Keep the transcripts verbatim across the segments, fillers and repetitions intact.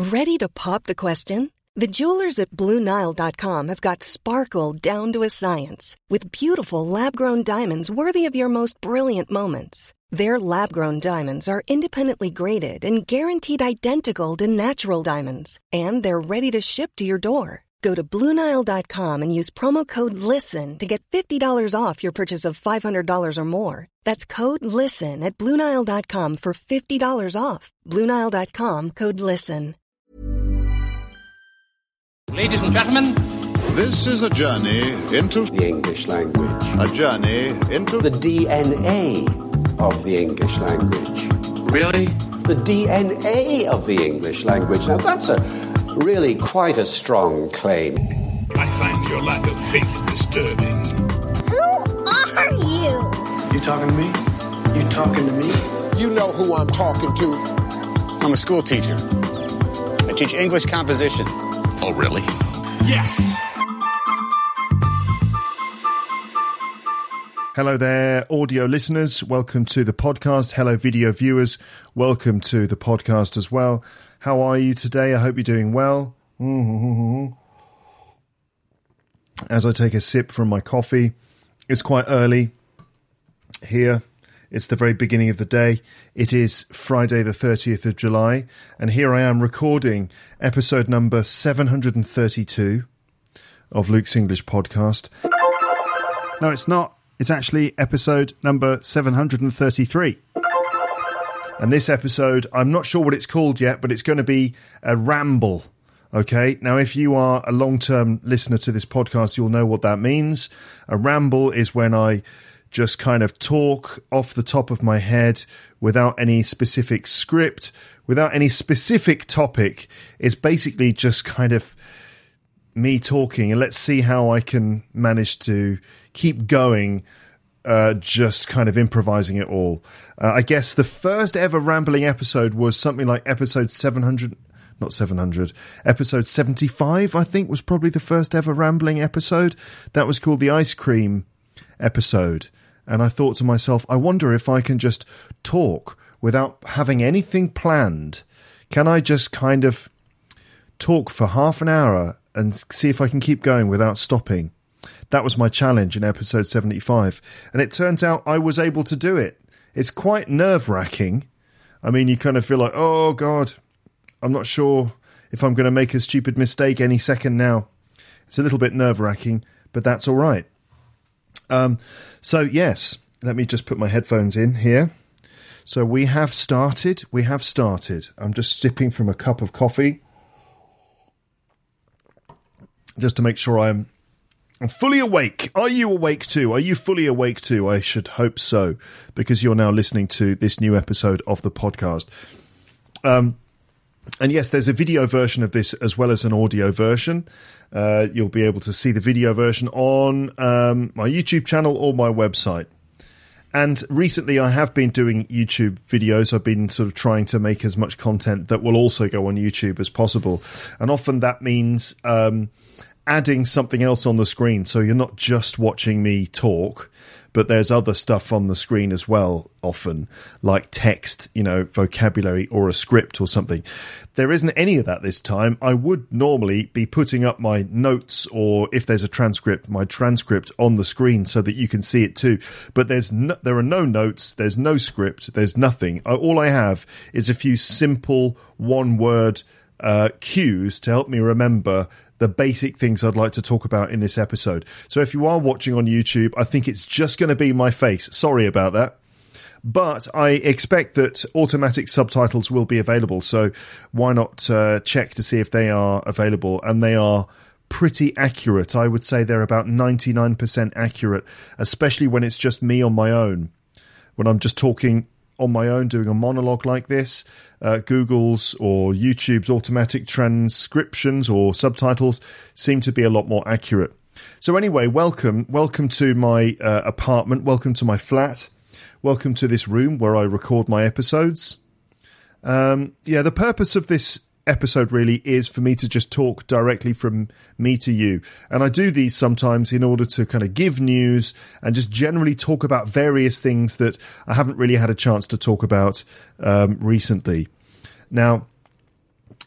Ready to pop the question? The jewelers at Blue Nile dot com have got sparkle down to a science with beautiful lab-grown diamonds worthy of your most brilliant moments. Their lab-grown diamonds are independently graded and guaranteed identical to natural diamonds, and they're ready to ship to your door. Go to Blue Nile dot com and use promo code LISTEN to get fifty dollars off your purchase of five hundred dollars or more. That's code LISTEN at Blue Nile dot com for fifty dollars off. Blue Nile dot com, code LISTEN. Ladies and gentlemen, this is a journey into the English language. A journey into the D N A of the English language. Really? The D N A of the English language. Now that's a really quite a strong claim. I find your lack of faith disturbing. Who are you? You talking to me? You talking to me? You know who I'm talking to. I'm a school teacher. I teach English composition. Oh, really? yes. Hello there, audio listeners. Welcome to the podcast. Hello, video viewers. Welcome to the podcast as well. How are you today? I hope you're doing well. As I take a sip from my coffee, it's quite early here. It's the very beginning of the day. It is Friday the thirtieth of July, and here I am recording episode number seven hundred thirty-two of Luke's English Podcast. No, it's not. It's actually episode number seven hundred thirty-three. And this episode, I'm not sure what it's called yet, but it's going to be a ramble. Okay, now if you are a long-term listener to this podcast, you'll know what that means. A ramble is when I just kind of talk off the top of my head without any specific script, without any specific topic. It's basically just kind of me talking, and let's see how I can manage to keep going, uh, just kind of improvising it all. Uh, I guess the first ever rambling episode was something like episode seven hundred, not seven hundred, episode seventy-five, I think, was probably the first ever rambling episode. That was called the ice cream episode. And I thought to myself, I wonder if I can just talk without having anything planned. Can I just kind of talk for half an hour and see if I can keep going without stopping? That was my challenge in episode seventy-five. And it turns out I was able to do it. It's quite nerve-wracking. I mean, you kind of feel like, oh, God, I'm not sure if I'm going to make a stupid mistake any second now. It's a little bit nerve-wracking, but that's all right. Um, so, yes, let me just put my headphones in here. So we have started. We have started. I'm just sipping from a cup of coffee just to make sure I'm, I'm fully awake. Are you awake too? Are you fully awake too? I should hope so, because you're now listening to this new episode of the podcast. Um, and yes, there's a video version of this as well as an audio version. Uh, you'll be able to see the video version on um, my YouTube channel or my website. And recently I have been doing YouTube videos. I've been sort of trying to make as much content that will also go on YouTube as possible. And often that means um, adding something else on the screen. So you're not just watching me talk, but there's other stuff on the screen as well, often, like text, you know, vocabulary or a script or something. There isn't any of that this time. I would normally be putting up my notes, or if there's a transcript, my transcript on the screen so that you can see it too. But there's no, there are no notes, there's no script, there's nothing. All I have is a few simple one-word uh, cues to help me remember the basic things I'd like to talk about in this episode. So if you are watching on YouTube, I think it's just going to be my face. Sorry about that. But I expect that automatic subtitles will be available. So why not uh, check to see if they are available? And they are pretty accurate. I would say they're about ninety-nine percent accurate, especially when it's just me on my own. When I'm just talking on my own, doing a monologue like this, uh, Google's or YouTube's automatic transcriptions or subtitles seem to be a lot more accurate. So anyway, welcome. Welcome to my uh, apartment. Welcome to my flat. Welcome to this room where I record my episodes. Um, yeah, the purpose of this episode really is for me to just talk directly from me to you. And I do these sometimes in order to kind of give news and just generally talk about various things that I haven't really had a chance to talk about um, recently. Now,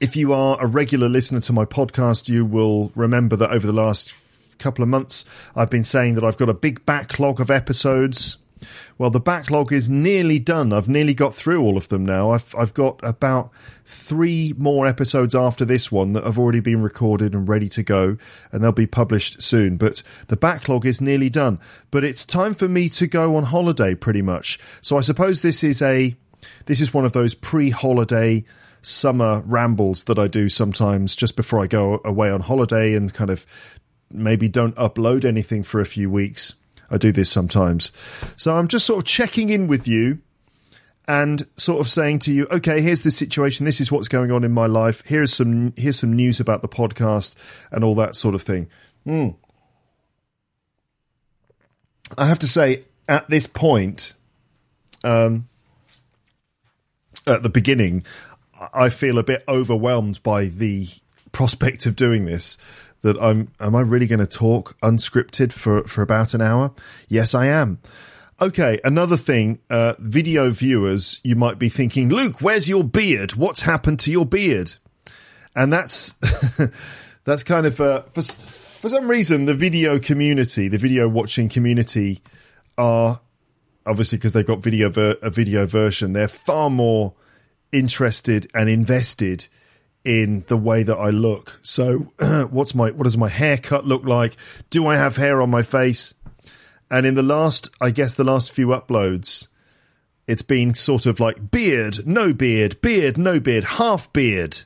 if you are a regular listener to my podcast, you will remember that over the last couple of months, I've been saying that I've got a big backlog of episodes. Well, the backlog is nearly done. I've nearly got through all of them now. I've I've got about three more episodes after this one that have already been recorded and ready to go, and they'll be published soon. But the backlog is nearly done. But it's time for me to go on holiday, pretty much. So I suppose this is a this is one of those pre-holiday summer rambles that I do sometimes just before I go away on holiday and kind of maybe don't upload anything for a few weeks. I do this sometimes. So I'm just sort of checking in with you and sort of saying to you, okay, here's the situation. This is what's going on in my life. Here's some here's some news about the podcast and all that sort of thing. Mm. I have to say, at this point, um, at the beginning, I feel a bit overwhelmed by the prospect of doing this. That I'm, am I really going to talk unscripted for, for about an hour? Yes, I am. Okay, another thing, uh, video viewers, you might be thinking, Luke, where's your beard? What's happened to your beard? And that's, that's kind of, uh, for, for some reason, the video community, the video watching community are, obviously because they've got video ver- a video version, they're far more interested and invested in the way that I look. So what's my what does my haircut look like? Do I have hair on my face? And in the last, I guess the last few uploads, it's been sort of like beard, no beard, beard, no beard, half beard.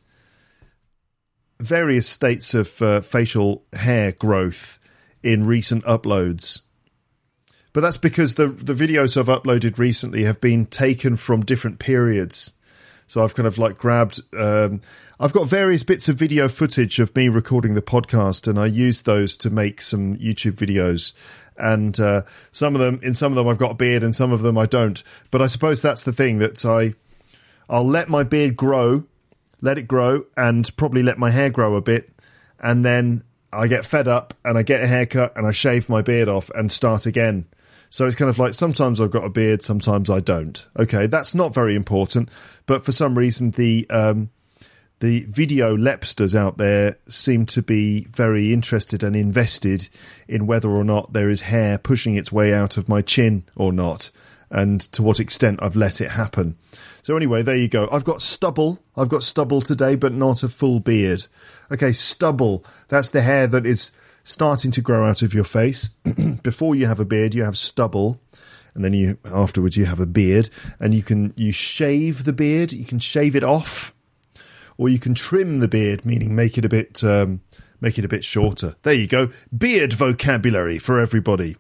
Various states of uh, facial hair growth in recent uploads. But that's because the the videos I've uploaded recently have been taken from different periods. So I've kind of like grabbed, um, I've got various bits of video footage of me recording the podcast, and I used those to make some YouTube videos. And uh, some of them, in some of them I've got a beard and some of them I don't. But I suppose that's the thing, that I, I'll let my beard grow, let it grow, and probably let my hair grow a bit. And then I get fed up and I get a haircut and I shave my beard off and start again. So it's kind of like sometimes I've got a beard, sometimes I don't. Okay, that's not very important, but for some reason the um, the video lepsters out there seem to be very interested and invested in whether or not there is hair pushing its way out of my chin or not, and to what extent I've let it happen. So anyway, there you go. I've got stubble. I've got stubble today, but not a full beard. Okay, stubble. That's the hair that is starting to grow out of your face. Before you have a beard, you have stubble, and then you afterwards you have a beard, and you can you shave the beard, you can shave it off, or you can trim the beard, meaning make it a bit um, make it a bit shorter. There you go, beard vocabulary for everybody.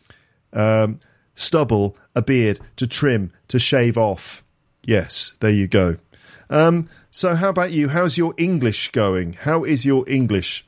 Um, stubble, a beard, to trim, to shave off. Yes, there you go. Um, so how about you? How's your English going? How is your English?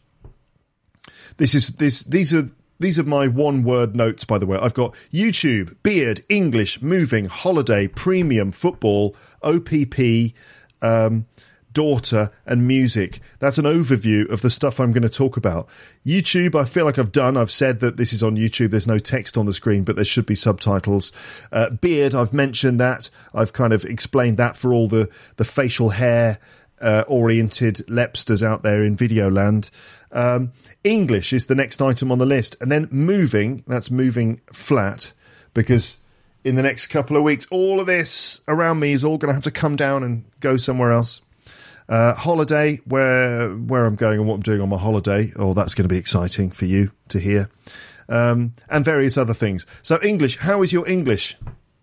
This is this. These are these are my one-word notes, by the way. I've got YouTube, beard, English, moving, holiday, premium, football, O P P, um, daughter, and music. That's an overview of the stuff I'm going to talk about. YouTube, I feel like I've done. I've said that this is on YouTube. There's no text on the screen, but there should be subtitles. Uh, beard, I've mentioned that. I've kind of explained that for all the the facial hair uh, oriented lepsters out there in video land. Um, English is the next item on the list. And then moving, that's moving flat, because in the next couple of weeks, all of this around me is all going to have to come down and go somewhere else. Uh, holiday, where where I'm going and what I'm doing on my holiday. Oh, that's going to be exciting for you to hear. Um, and various other things. So English, how is your English?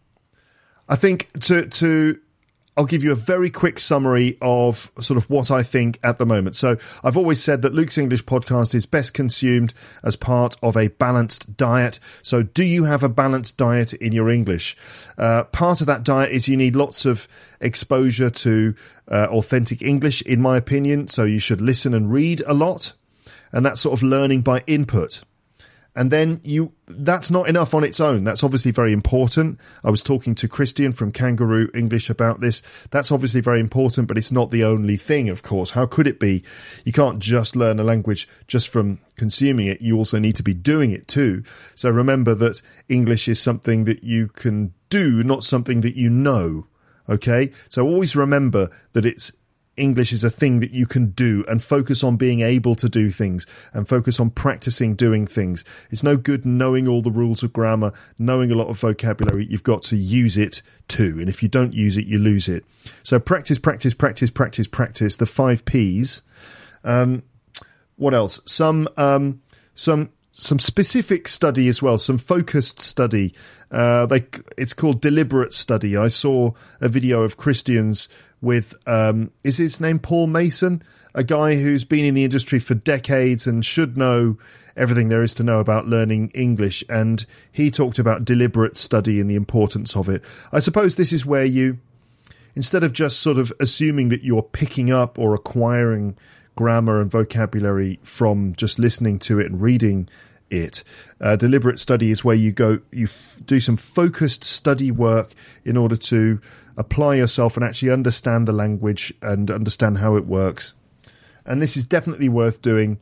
I think to to... I'll give you a very quick summary of sort of what I think at the moment. So I've always said that Luke's English podcast is best consumed as part of a balanced diet. So do you have a balanced diet in your English? Uh, part of that diet is you need lots of exposure to uh, authentic English, in my opinion. So you should listen and read a lot. And that's sort of learning by input. And then you, that's not enough on its own. That's obviously very important. I was talking to Christian from Kangaroo English about this. That's obviously very important, but it's not the only thing, of course. How could it be? You can't just learn a language just from consuming it. You also need to be doing it too. So remember that English is something that you can do, not something that you know. Okay? So always remember that it's English is a thing that you can do, and focus on being able to do things and focus on practicing doing things. It's no good knowing all the rules of grammar, knowing a lot of vocabulary. You've got to use it too. And if you don't use it, you lose it. So practice, practice, practice, practice, practice, the five P's. Um, what else? Some, um, some, some specific study as well, some focused study. Uh, they, it's called deliberate study. I saw a video of Christians with, um, is his name Paul Mason? A guy who's been in the industry for decades and should know everything there is to know about learning English. And he talked about deliberate study and the importance of it. I suppose this is where you, instead of just sort of assuming that you're picking up or acquiring grammar and vocabulary from just listening to it and reading it, uh, deliberate study is where you go, you f- do some focused study work in order to apply yourself and actually understand the language and understand how it works. And this is definitely worth doing.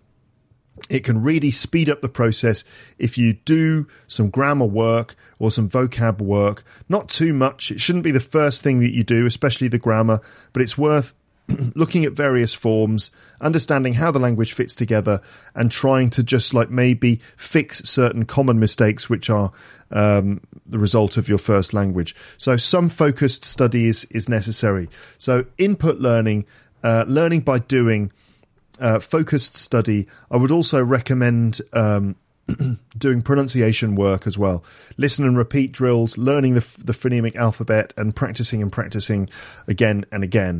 It can really speed up the process if you do some grammar work or some vocab work. Not too much. It shouldn't be the first thing that you do, especially the grammar, but it's worth looking at various forms, understanding how the language fits together, and trying to just like maybe fix certain common mistakes which are um, the result of your first language. So some focused study is, is necessary. So input learning, uh, learning by doing, Uh, focused study. I would also recommend um, doing pronunciation work as well. Listen and repeat drills, learning the, the phonemic alphabet, and practicing and practicing again and again.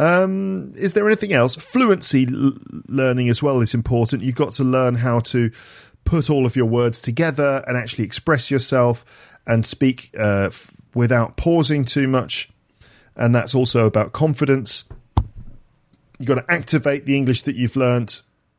Um, is there anything else? Fluency l- learning as well is important. You've got to learn how to put all of your words together and actually express yourself and speak uh, f- without pausing too much. And that's also about confidence. You've got to activate the English that you've learnt.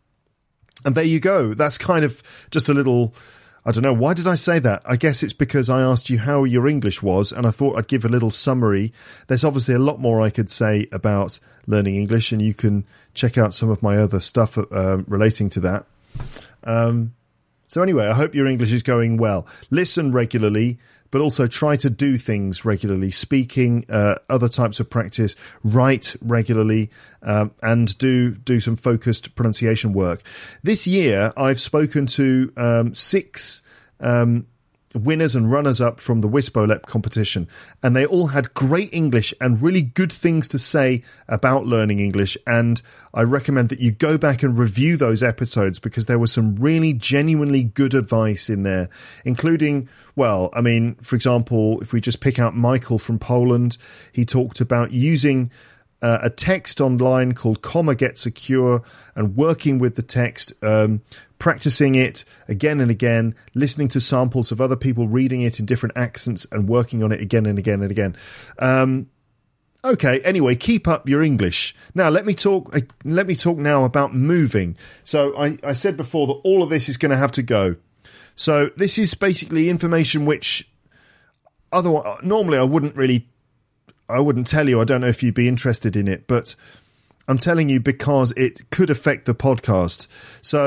And there you go. That's kind of just a little, I don't know, why did I say that? I guess it's because I asked you how your English was, and I thought I'd give a little summary. There's obviously a lot more I could say about learning English, and you can check out some of my other stuff uh, relating to that. Um, so anyway, I hope your English is going well. Listen regularly, but also try to do things regularly, speaking, uh, other types of practice, write regularly, um, and do do some focused pronunciation work. This year, I've spoken to um, six um, winners and runners-up from the WISPOLEP competition, and they all had great English and really good things to say about learning English, and I recommend that you go back and review those episodes because there was some really genuinely good advice in there, including, well, I mean, for example, if we just pick out Michael from Poland, he talked about using Uh, a text online called Comma Get Secure and working with the text, um, practicing it again and again, listening to samples of other people reading it in different accents and working on it again and again and again. Um, okay, anyway, keep up your English. Now, let me talk uh, Let me talk now about moving. So I, I said before that all of this is going to have to go. So this is basically information which otherwise, normally I wouldn't really I wouldn't tell you. I don't know if you'd be interested in it, but I'm telling you because it could affect the podcast. So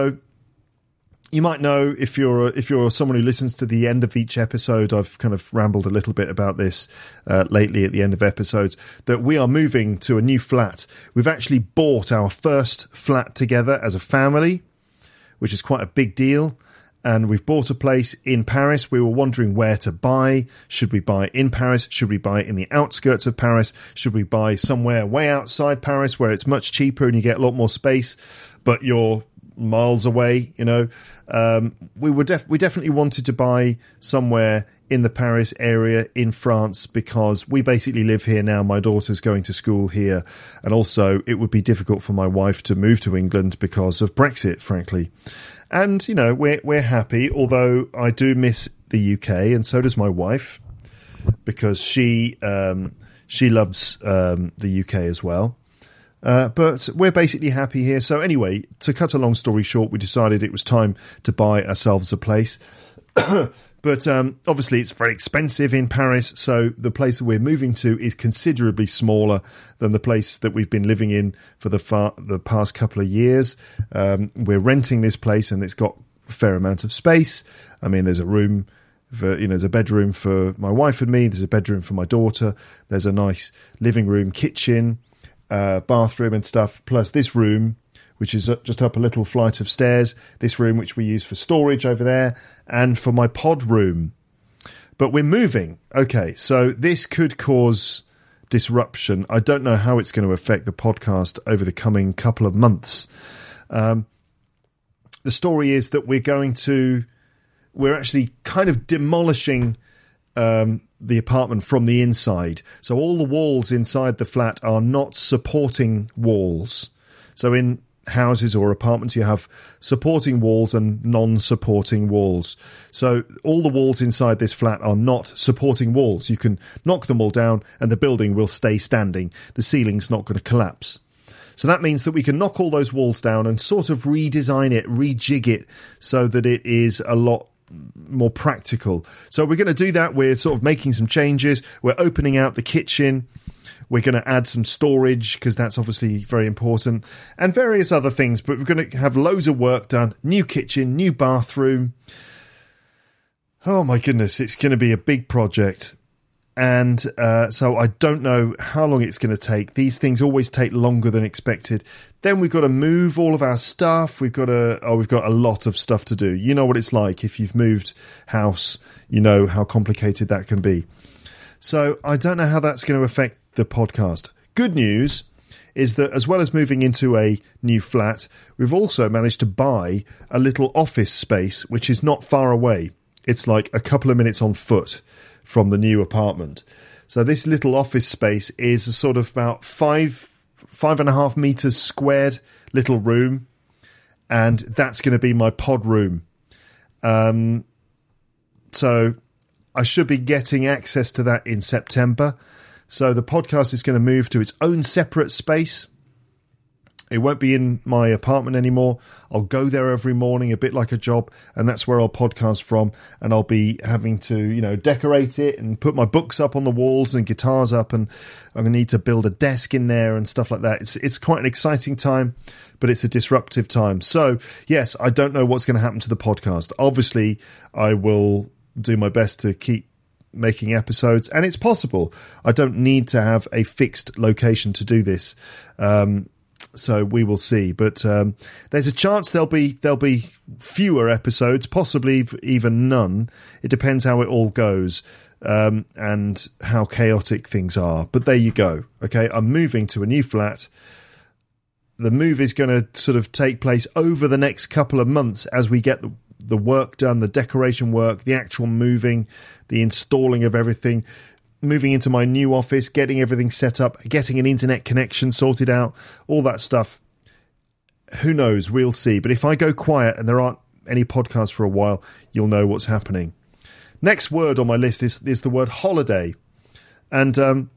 you might know if you're if you're someone who listens to the end of each episode, I've kind of rambled a little bit about this uh, lately at the end of episodes, that we are moving to a new flat. We've actually bought our first flat together as a family, which is quite a big deal. And we've bought a place in Paris. We were wondering where to buy. Should we buy in Paris? Should we buy in the outskirts of Paris? Should we buy somewhere way outside Paris where it's much cheaper and you get a lot more space, but you're miles away, you know? Um, we were def- we definitely wanted to buy somewhere in the Paris area in France because we basically live here now. My daughter's going to school here. And also it would be difficult for my wife to move to England because of Brexit, frankly. And, you know, we're we're happy, although I do miss the U K, and so does my wife, because she um, she loves um, the U K as well. Uh, but we're basically happy here. So anyway, to cut a long story short, we decided it was time to buy ourselves a place. But um, obviously it's very expensive in Paris, so the place that we're moving to is considerably smaller than the place that we've been living in for the far, the past couple of years. Um, we're renting this place, and it's got a fair amount of space. I mean, there's a room for, you know, there's a bedroom for my wife and me. There's a bedroom for my daughter. There's a nice living room, kitchen, uh, bathroom and stuff, plus this room, which is just up a little flight of stairs, this room which we use for storage over there, and for my pod room. But we're moving. Okay, so this could cause disruption. I don't know how it's going to affect the podcast over the coming couple of months. Um, the story is that we're going to, we're actually kind of demolishing um, the apartment from the inside. So all the walls inside the flat are not supporting walls. So in houses or apartments, you have supporting walls and non-supporting walls. So all the walls inside this flat are not supporting walls. You can knock them all down and the building will stay standing. The ceiling's not going to collapse. So that means that we can knock all those walls down and sort of redesign it, rejig it so that it is a lot more practical. So we're going to do that. We're sort of making some changes. We're opening out the kitchen. We're going to add some storage because that's obviously very important, and various other things. But we're going to have loads of work done. New kitchen, new bathroom. Oh my goodness, it's going to be a big project. And uh, so I don't know how long it's going to take. These things always take longer than expected. Then we've got to move all of our stuff. We've got to, oh, we've got a lot of stuff to do. You know what it's like if you've moved house. You know how complicated that can be. So I don't know how that's going to affect the podcast. Good news is that as well as moving into a new flat, we've also managed to buy a little office space, which is not far away. It's like a couple of minutes on foot from the new apartment. So this little office space is a sort of about five, five and a half meters squared little room. And that's going to be my pod room. Um, so I should be getting access to that in September. So the podcast is going to move to its own separate space. It won't be in my apartment anymore. I'll go there every morning, a bit like a job, and that's where I'll podcast from. And I'll be having to, you know, decorate it and put my books up on the walls and guitars up, and I'm going to need to build a desk in there and stuff like that. It's it's quite an exciting time, but it's a disruptive time. So, yes, I don't know what's going to happen to the podcast. Obviously, I will do my best to keep making episodes, and it's possible I don't need to have a fixed location to do this. Um, so we will see, but um, there's a chance there'll be there'll be fewer episodes, possibly even none. It depends how it all goes um, and how chaotic things are. But there you go. Okay, I'm moving to a new flat. The move is going to sort of take place over the next couple of months as we get the the work done, the decoration work, the actual moving, the installing of everything, moving into my new office, getting everything set up, getting an internet connection sorted out, all that stuff. Who knows? We'll see. But if I go quiet and there aren't any podcasts for a while, you'll know what's happening. Next word on my list is, is the word holiday. And um,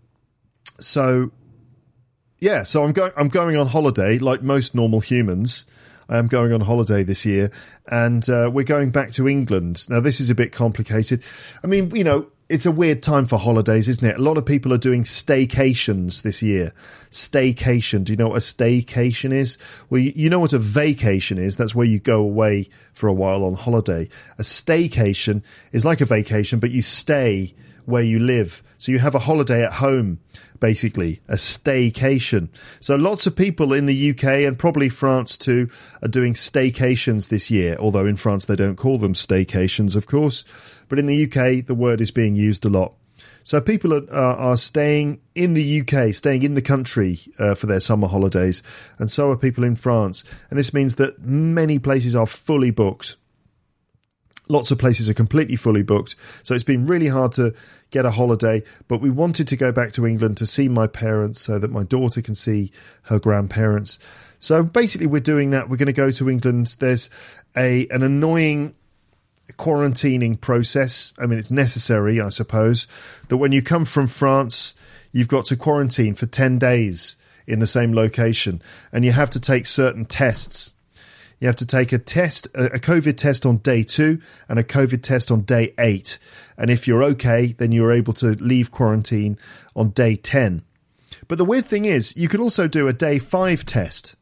so, yeah, so I'm going, I'm going on holiday like most normal humans. I am going on holiday this year, and uh, we're going back to England. Now, this is a bit complicated. I mean, you know, it's a weird time for holidays, isn't it? A lot of people are doing staycations this year. Staycation. Do you know what a staycation is? Well, you, you know what a vacation is. That's where you go away for a while on holiday. A staycation is like a vacation, but you stay where you live. So you have a holiday at home, basically, a staycation. So lots of people in the U K and probably France too are doing staycations this year, although in France they don't call them staycations, of course. But in the U K, the word is being used a lot. So people are, uh, are staying in the U K, staying in the country uh, for their summer holidays, and so are people in France. And this means that many places are fully booked. Lots of places are completely fully booked. So it's been really hard to get a holiday, but we wanted to go back to England to see my parents so that my daughter can see her grandparents. So basically we're doing that. We're going to go to England. There's a an annoying quarantining process. I mean, it's necessary, I suppose, that when you come from France, you've got to quarantine for ten days in the same location, and you have to take certain tests. You have to take a test, a COVID test on day two and a COVID test on day eight. And if you're okay, then you're able to leave quarantine on day ten. But the weird thing is, you can also do a day five test.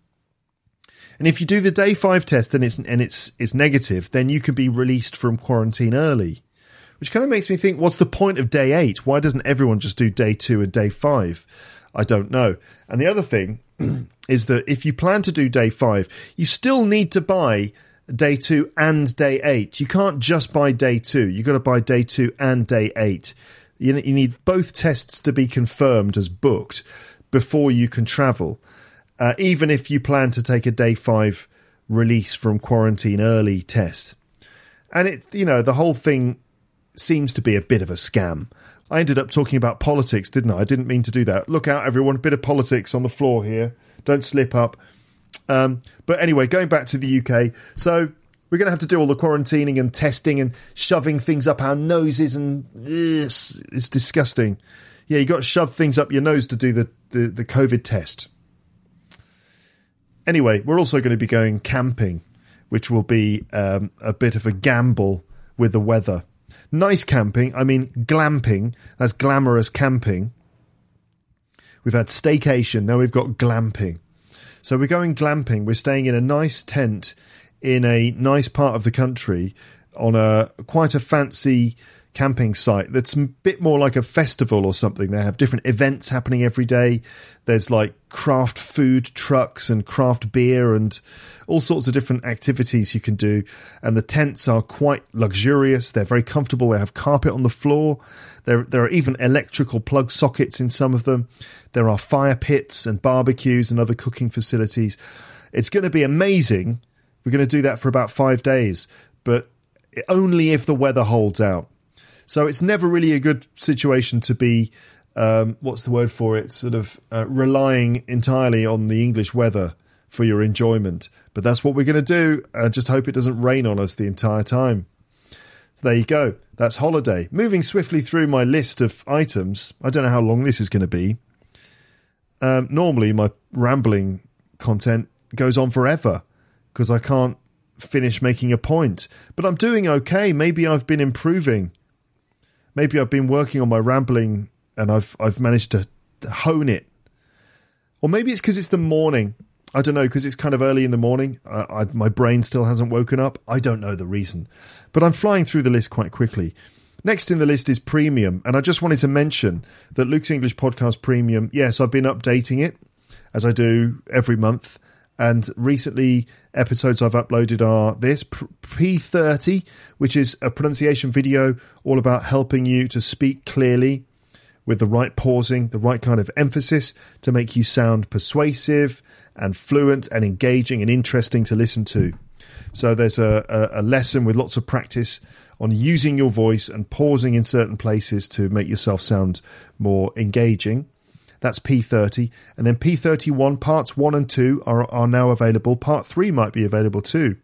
And if you do the day five test and it's and it's it's negative, then you can be released from quarantine early. Which kind of makes me think, what's the point of day eight? Why doesn't everyone just do day two and day five? I don't know. And the other thing is that if you plan to do day five, you still need to buy day two and day eight. You can't just buy day two. You've got to buy day two and day eight. You, you need both tests to be confirmed as booked before you can travel, uh, even if you plan to take a day five release from quarantine early test. And it, you know, the whole thing seems to be a bit of a scam. I ended up talking about politics, didn't I? I didn't mean to do that. Look out, everyone, a bit of politics on the floor here. Don't slip up. Um, but anyway, going back to the U K. So we're going to have to do all the quarantining and testing and shoving things up our noses, and ugh, it's, it's disgusting. Yeah, you got to shove things up your nose to do the, the, the COVID test. Anyway, we're also going to be going camping, which will be um, a bit of a gamble with the weather. Nice camping, I mean glamping. That's glamorous camping. We've had staycation, now we've got glamping. So we're going glamping. We're staying in a nice tent in a nice part of the country on a quite a fancy camping site that's a bit more like a festival or something. They have different events happening every day. There's like craft food trucks and craft beer and all sorts of different activities you can do. And the tents are quite luxurious. They're very comfortable. They have carpet on the floor. There, there are even electrical plug sockets in some of them. There are fire pits and barbecues and other cooking facilities. It's going to be amazing. We're going to do that for about five days, but only if the weather holds out. So it's never really a good situation to be, um, what's the word for it, sort of uh, relying entirely on the English weather for your enjoyment. But that's what we're going to do. I just hope it doesn't rain on us the entire time. So there you go. That's holiday. Moving swiftly through my list of items. I don't know how long this is going to be. Um, normally my rambling content goes on forever because I can't finish making a point. But I'm doing okay. Maybe I've been improving. Maybe I've been working on my rambling and I've I've managed to hone it. Or maybe it's because it's the morning. I don't know, because it's kind of early in the morning. I, I, my brain still hasn't woken up. I don't know the reason. But I'm flying through the list quite quickly. Next in the list is Premium. And I just wanted to mention that Luke's English Podcast Premium, yes, I've been updating it, as I do every month. And recently, episodes I've uploaded are this, P thirty, which is a pronunciation video all about helping you to speak clearly with the right pausing, the right kind of emphasis to make you sound persuasive and fluent and engaging and interesting to listen to. So there's a, a, a lesson with lots of practice on using your voice and pausing in certain places to make yourself sound more engaging. That's P thirty. And then P thirty-one, parts one and two are, are now available. Part three might be available too.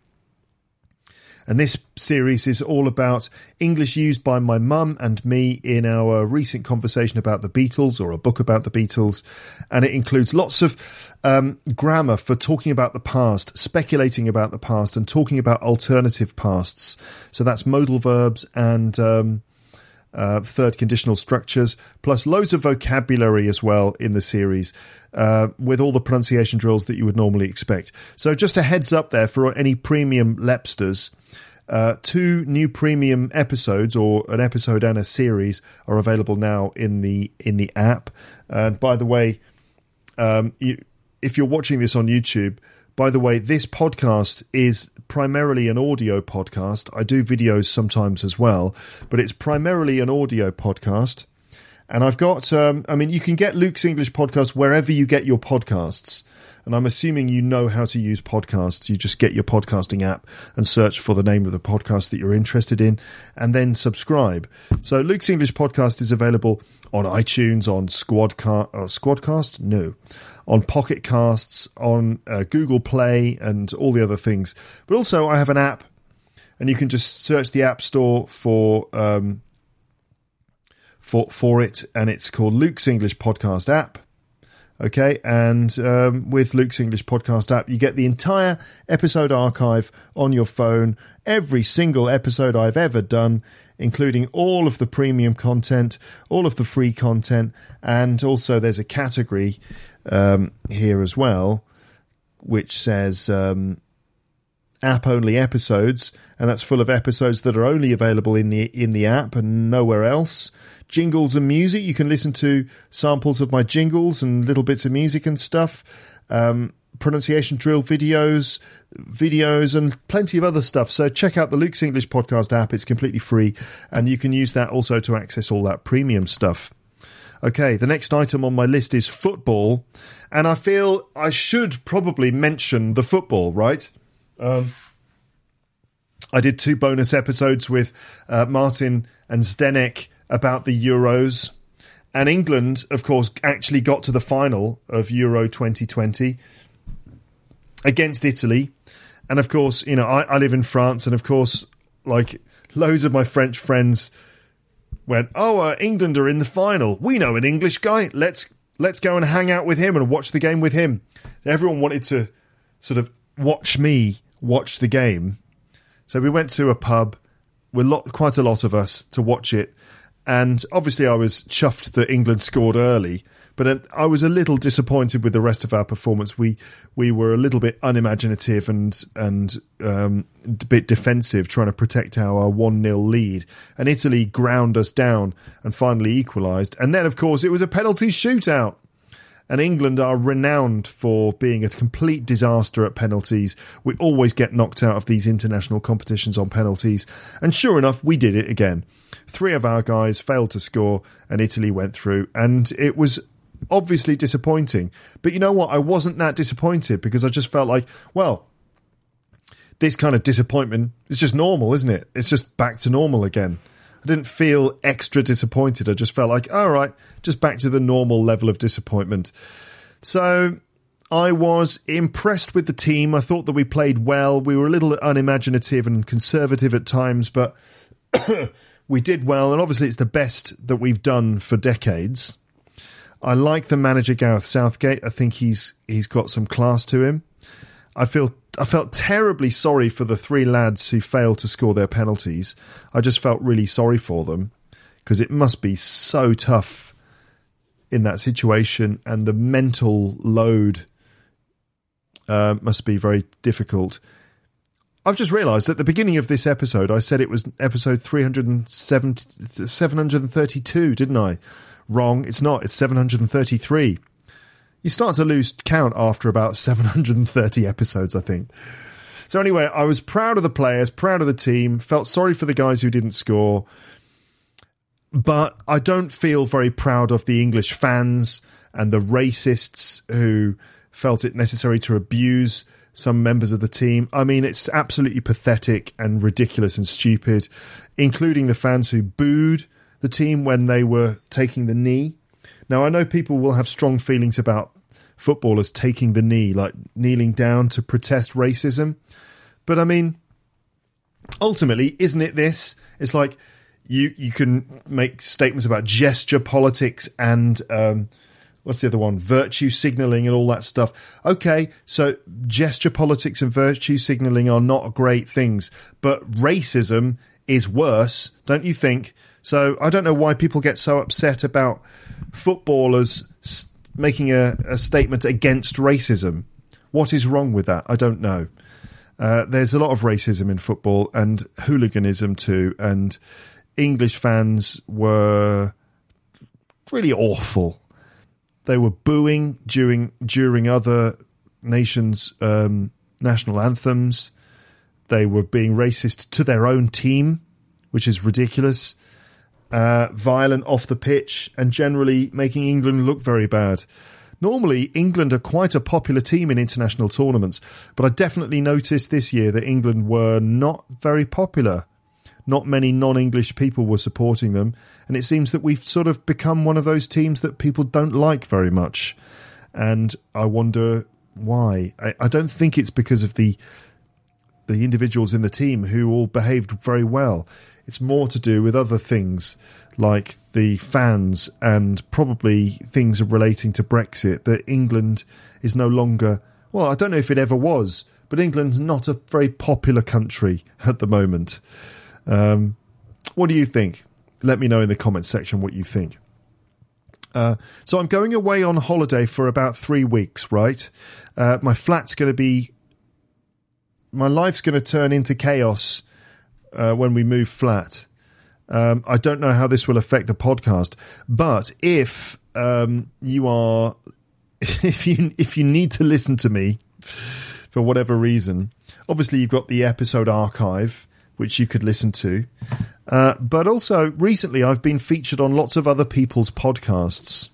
And this series is all about English used by my mum and me in our recent conversation about the Beatles, or a book about the Beatles. And it includes lots of um, grammar for talking about the past, speculating about the past, and talking about alternative pasts. So that's modal verbs and um, uh, third conditional structures, plus loads of vocabulary as well in the series, uh, with all the pronunciation drills that you would normally expect. So just a heads up there for any premium Lepsters. Uh, two new premium episodes, or an episode and a series, are available now in the in the app. And by the way, um, you, if you're watching this on YouTube, by the way, this podcast is primarily an audio podcast. I do videos sometimes as well, but it's primarily an audio podcast. And I've got, um, I mean, you can get Luke's English Podcast wherever you get your podcasts. And I'm assuming you know how to use podcasts. You just get your podcasting app and search for the name of the podcast that you're interested in, and then subscribe. So Luke's English Podcast is available on iTunes, on Squadcast, uh, Squadcast? No. On Pocket Casts, on uh, Google Play, and all the other things. But also I have an app, and you can just search the App Store for um, for for it, and it's called Luke's English Podcast app. Okay, and um, with Luke's English Podcast app, you get the entire episode archive on your phone, every single episode I've ever done, including all of the premium content, all of the free content, and also there's a category um, here as well, which says um, app-only episodes, and that's full of episodes that are only available in the in the app and nowhere else. Jingles and music. You can listen to samples of my jingles and little bits of music and stuff. Um, pronunciation drill videos, videos, and plenty of other stuff. So check out the Luke's English Podcast app. It's completely free, and you can use that also to access all that premium stuff. Okay, the next item on my list is football, and I feel I should probably mention the football, right? Um, I did two bonus episodes with uh, Martin and Zdenek about the Euros, and England, of course, actually got to the final of Euro twenty twenty against Italy. And of course, you know, I, I live in France, and of course, like loads of my French friends went, oh, uh, England are in the final. We know an English guy. Let's let's go and hang out with him and watch the game with him. Everyone wanted to sort of watch me watch the game. So we went to a pub with lot, quite a lot of us to watch it. And obviously I was chuffed that England scored early, but I was a little disappointed with the rest of our performance. We we were a little bit unimaginative and and um, a bit defensive, trying to protect our one nil lead. And Italy ground us down and finally equalised. And then, of course, it was a penalty shootout. And England are renowned for being a complete disaster at penalties. We always get knocked out of these international competitions on penalties. And sure enough, we did it again. Three of our guys failed to score and Italy went through. And it was obviously disappointing. But you know what? I wasn't that disappointed because I just felt like, well, this kind of disappointment is just normal, isn't it? It's just back to normal again. I didn't feel extra disappointed. I just felt like, all right, just back to the normal level of disappointment. So I was impressed with the team. I thought that we played well. We were a little unimaginative and conservative at times, but we did well. And obviously it's the best that we've done for decades. I like the manager, Gareth Southgate. I think he's he's got some class to him. I feel I felt terribly sorry for the three lads who failed to score their penalties. I just felt really sorry for them because it must be so tough in that situation, and the mental load uh, must be very difficult. I've just realised at the beginning of this episode, I said it was episode three hundred seventy, seven hundred thirty-two, didn't I? Wrong, it's not. It's seven hundred thirty-three. You start to lose count after about seven hundred thirty episodes, I think. So anyway, I was proud of the players, proud of the team, felt sorry for the guys who didn't score. But I don't feel very proud of the English fans and the racists who felt it necessary to abuse some members of the team. I mean, it's absolutely pathetic and ridiculous and stupid, including the fans who booed the team when they were taking the knee. Now, I know people will have strong feelings about footballers taking the knee, like kneeling down to protest racism. But I mean, ultimately, isn't it this? It's like you you can make statements about gesture politics and, um, what's the other one? Virtue signalling and all that stuff. Okay, so gesture politics and virtue signalling are not great things, but racism is worse, don't you think? So I don't know why people get so upset about footballers making a, a statement against racism. What is wrong with that? I don't know. Uh, there's a lot of racism in football and hooliganism too, and English fans were really awful. They were booing during during other nations' um, national anthems. They were being racist to their own team, which is ridiculous. Uh, violent off the pitch, and generally making England look very bad. Normally, England are quite a popular team in international tournaments, but I definitely noticed this year that England were not very popular. Not many non-English people were supporting them, and it seems that we've sort of become one of those teams that people don't like very much. And I wonder why. I, I don't think it's because of the the individuals in the team who all behaved very well. It's more to do with other things like the fans and probably things relating to Brexit, that England is no longer, well, I don't know if it ever was, but England's not a very popular country at the moment. Um, what do you think? Let me know in the comments section what you think. Uh, so I'm going away on holiday for about three weeks, right? Uh, my flat's going to be my life's going to turn into chaos uh, when we move flat. Um, I don't know how this will affect the podcast, but if um, you are, if you if you need to listen to me for whatever reason, obviously you've got the episode archive which you could listen to, uh, but also recently I've been featured on lots of other people's podcasts.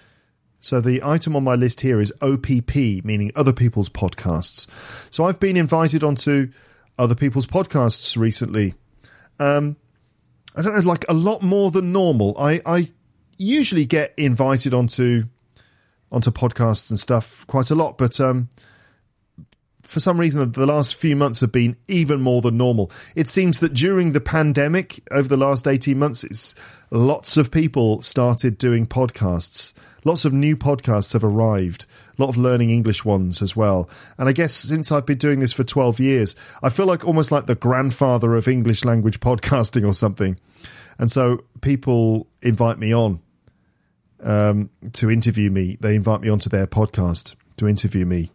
So the item on my list here is O P P, meaning other people's podcasts. So I've been invited onto other people's podcasts recently. Um, I don't know, like a lot more than normal. I, I usually get invited onto onto podcasts and stuff quite a lot, but um, for some reason the last few months have been even more than normal. It seems that during the pandemic, over the last eighteen months, it's lots of people started doing podcasts. Lots of new podcasts have arrived, a lot of learning English ones as well. And I guess since I've been doing this for twelve years, I feel like almost like the grandfather of English language podcasting or something. And so people invite me on um, to interview me. They invite me onto their podcast to interview me.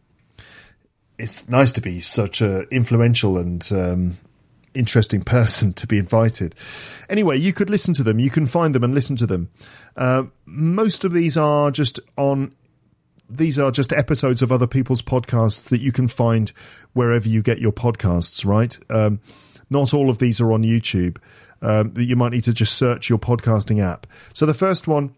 It's nice to be such an influential and um, interesting person to be invited. Anyway, you could listen to them. You can find them and listen to them. Uh, most of these are just on. These are just episodes of other people's podcasts that you can find wherever you get your podcasts, right? Um, not all of these are on YouTube. Um, you might need to just search your podcasting app. So the first one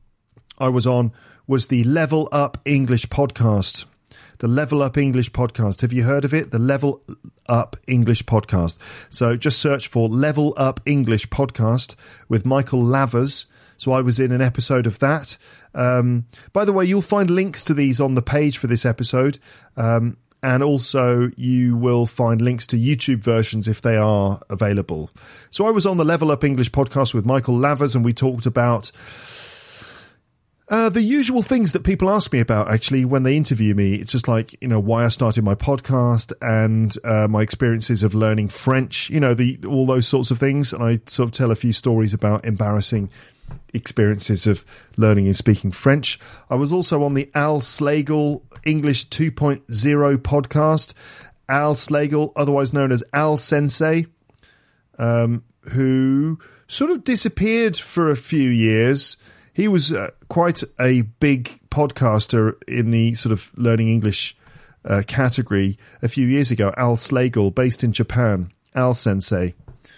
I was on was the Level Up English podcast. The Level Up English podcast. Have you heard of it? The Level Up English podcast. So just search for Level Up English podcast with Michael Lavers. So I was in an episode of that. Um, by the way, you'll find links to these on the page for this episode. Um, and also you will find links to YouTube versions if they are available. So I was on the Level Up English podcast with Michael Lavers, and we talked about Uh, the usual things that people ask me about, actually, when they interview me. It's just like, you know, why I started my podcast and uh, my experiences of learning French, you know, the all those sorts of things. And I sort of tell a few stories about embarrassing experiences of learning and speaking French. I was also on the Al Slagle English two point oh podcast. Al Slagle, otherwise known as Al Sensei, um, who sort of disappeared for a few years. He was uh, quite a big podcaster in the sort of learning English uh, category a few years ago. Al Slagle, based in Japan, Al Sensei.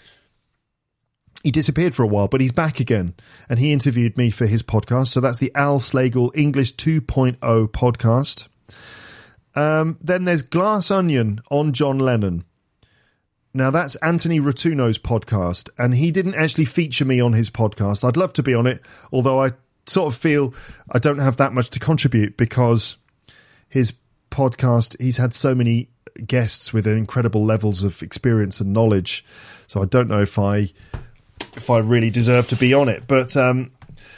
He disappeared for a while, but he's back again. And he interviewed me for his podcast. So that's the Al Slagle English two point oh podcast. Um, then there's Glass Onion on John Lennon. Now, that's Anthony Rotuno's podcast, and he didn't actually feature me on his podcast. I'd love to be on it, although I sort of feel I don't have that much to contribute because his podcast, he's had so many guests with incredible levels of experience and knowledge. So I don't know if I if I really deserve to be on it. But um,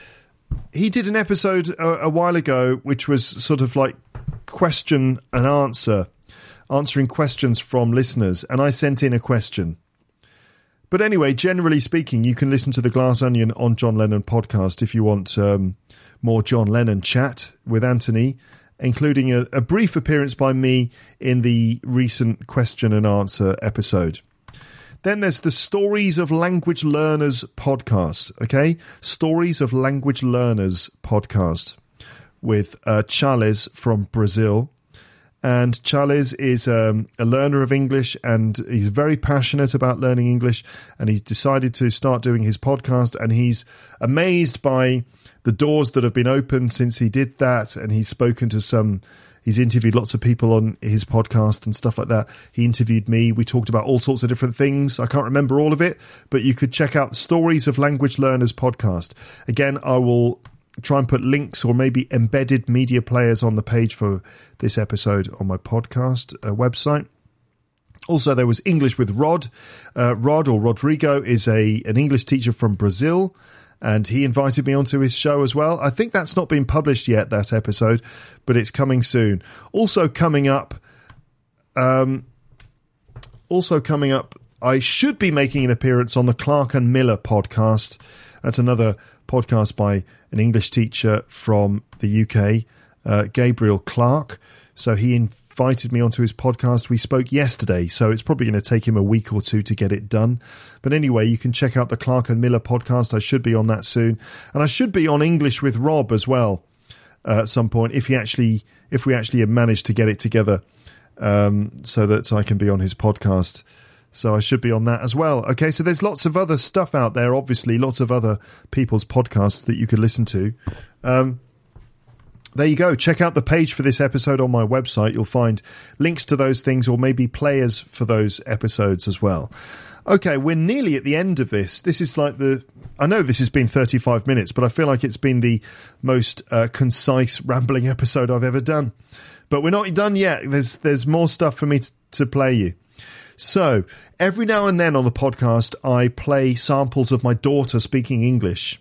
he did an episode a, a while ago, which was sort of like question and answer. Answering questions from listeners, and I sent in a question. But anyway, generally speaking, you can listen to the Glass Onion on John Lennon podcast if you want um, more John Lennon chat with Anthony, including a, a brief appearance by me in the recent question and answer episode. Then there's the Stories of Language Learners podcast, okay? Stories of Language Learners podcast with uh, Charles from Brazil. And Charles is um, a learner of English, and he's very passionate about learning English, and he's decided to start doing his podcast, and he's amazed by the doors that have been opened since he did that, and he's spoken to some, he's interviewed lots of people on his podcast and stuff like that. He interviewed me. We talked about all sorts of different things. I can't remember all of it, but you could check out the Stories of Language Learners podcast. Again, I will try and put links or maybe embedded media players on the page for this episode on my podcast uh, website. Also, there was English with Rod. Uh, Rod, or Rodrigo, is a an English teacher from Brazil, and he invited me onto his show as well. I think that's not been published yet, that episode, but it's coming soon. Also coming up, um, also coming up, I should be making an appearance on the Clark and Miller podcast. That's another podcast by an English teacher from the U K, uh, Gabriel Clark. So he invited me onto his podcast. We spoke yesterday, so it's probably going to take him a week or two to get it done. But anyway, you can check out the Clark and Miller podcast. I should be on that soon. And I should be on English with Rob as well uh, at some point, if he actually, if we actually have managed to get it together, um, so that I can be on his podcast. So I should be on that as well. Okay, so there's lots of other stuff out there, obviously, lots of other people's podcasts that you could listen to. Um, there you go. Check out the page for this episode on my website. You'll find links to those things, or maybe players for those episodes as well. Okay, we're nearly at the end of this. This is like the... I know this has been thirty-five minutes, but I feel like it's been the most uh, concise, rambling episode I've ever done. But we're not done yet. There's, there's more stuff for me to, to play you. So, every now and then on the podcast, I play samples of my daughter speaking English.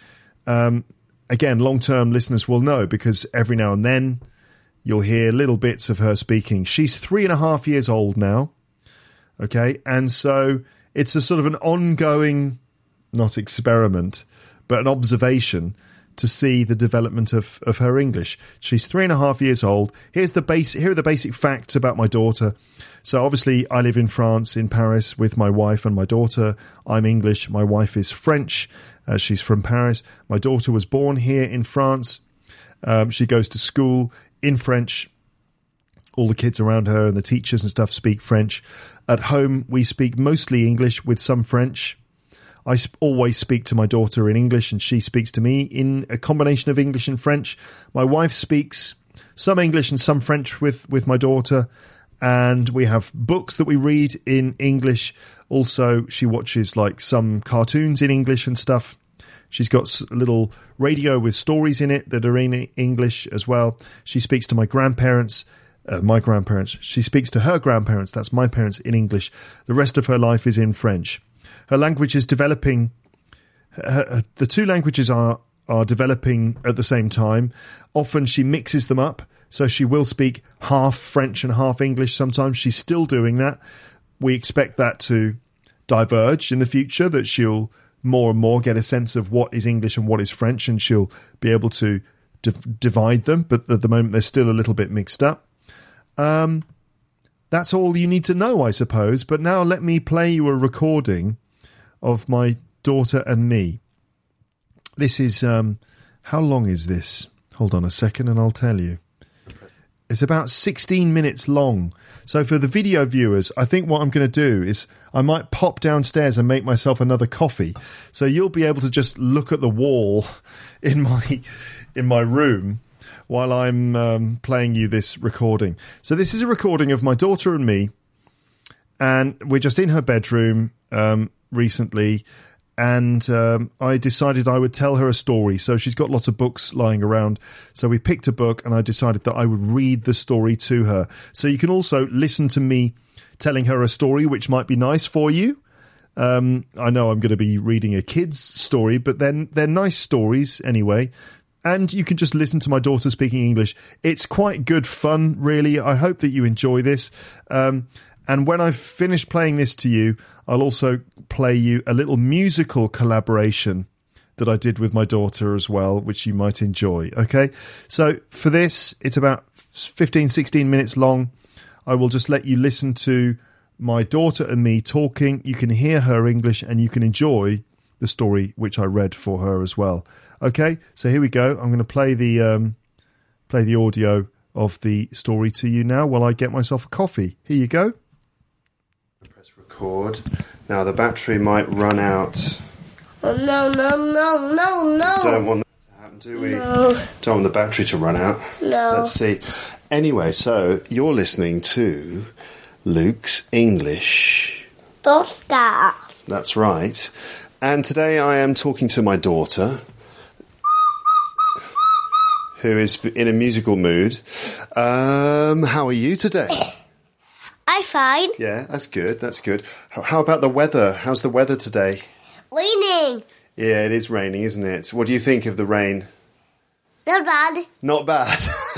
Um, again, long-term listeners will know, because every now and then you'll hear little bits of her speaking. She's three and a half years old now, okay? And so it's a sort of an ongoing, not experiment, but an observation to see the development of, of her English. She's three and a half years old. Here's the base. Here are the basic facts about my daughter. So obviously I live in France, in Paris, with my wife and my daughter. I'm English. My wife is French. Uh, she's from Paris. My daughter was born here in France. Um, she goes to school in French. All the kids around her and the teachers and stuff speak French. At home, we speak mostly English with some French. I always speak to my daughter in English, and she speaks to me in a combination of English and French. My wife speaks some English and some French with, with my daughter, and we have books that we read in English. Also, she watches like some cartoons in English and stuff. She's got a little radio with stories in it that are in English as well. She speaks to my grandparents, uh, my grandparents. She speaks to her grandparents, that's my parents, in English. The rest of her life is in French. Her language is developing. Her, the two languages are, are developing at the same time. Often she mixes them up, so she will speak half French and half English sometimes. She's still doing that. We expect that to diverge in the future, that she'll more and more get a sense of what is English and what is French, and she'll be able to d- divide them. But at the moment, they're still a little bit mixed up. Um, that's all you need to know, I suppose. But now let me play you a recording of my daughter and me. This is, um, how long is this? Hold on a second and I'll tell you. It's about sixteen minutes long. So for the video viewers, I think what I'm going to do is I might pop downstairs and make myself another coffee. So you'll be able to just look at the wall in my in my room while I'm um, playing you this recording. So this is a recording of my daughter and me, and we're just in her bedroom um, recently, and um, I decided I would tell her a story. So she's got lots of books lying around. So we picked a book, and I decided that I would read the story to her. So you can also listen to me telling her a story, which might be nice for you. Um, I know I'm going to be reading a kid's story, but then they're nice stories anyway. And you can just listen to my daughter speaking English. It's quite good fun, really. I hope that you enjoy this. Um, and when I've finished playing this to you, I'll also play you a little musical collaboration that I did with my daughter as well, which you might enjoy. Okay, so for this, it's about fifteen, sixteen minutes long. I will just let you listen to my daughter and me talking. You can hear her English, and you can enjoy the story which I read for her as well. Okay, so here we go. I'm going to play the um, play the audio of the story to you now while I get myself a coffee. Here you go. Press record. Now the battery might run out. Oh, no, no, no, no, no. Don't want that to happen, do we? No. Don't want the battery to run out. No. Let's see. Anyway, so you're listening to Luke's English Podcast. That's right. And today I am talking to my daughter, who is in a musical mood. Um, how are you today? I'm fine. Yeah, that's good, that's good. How about the weather? How's the weather today? Raining. Yeah, it is raining, isn't it? What do you think of the rain? Not bad. Not bad.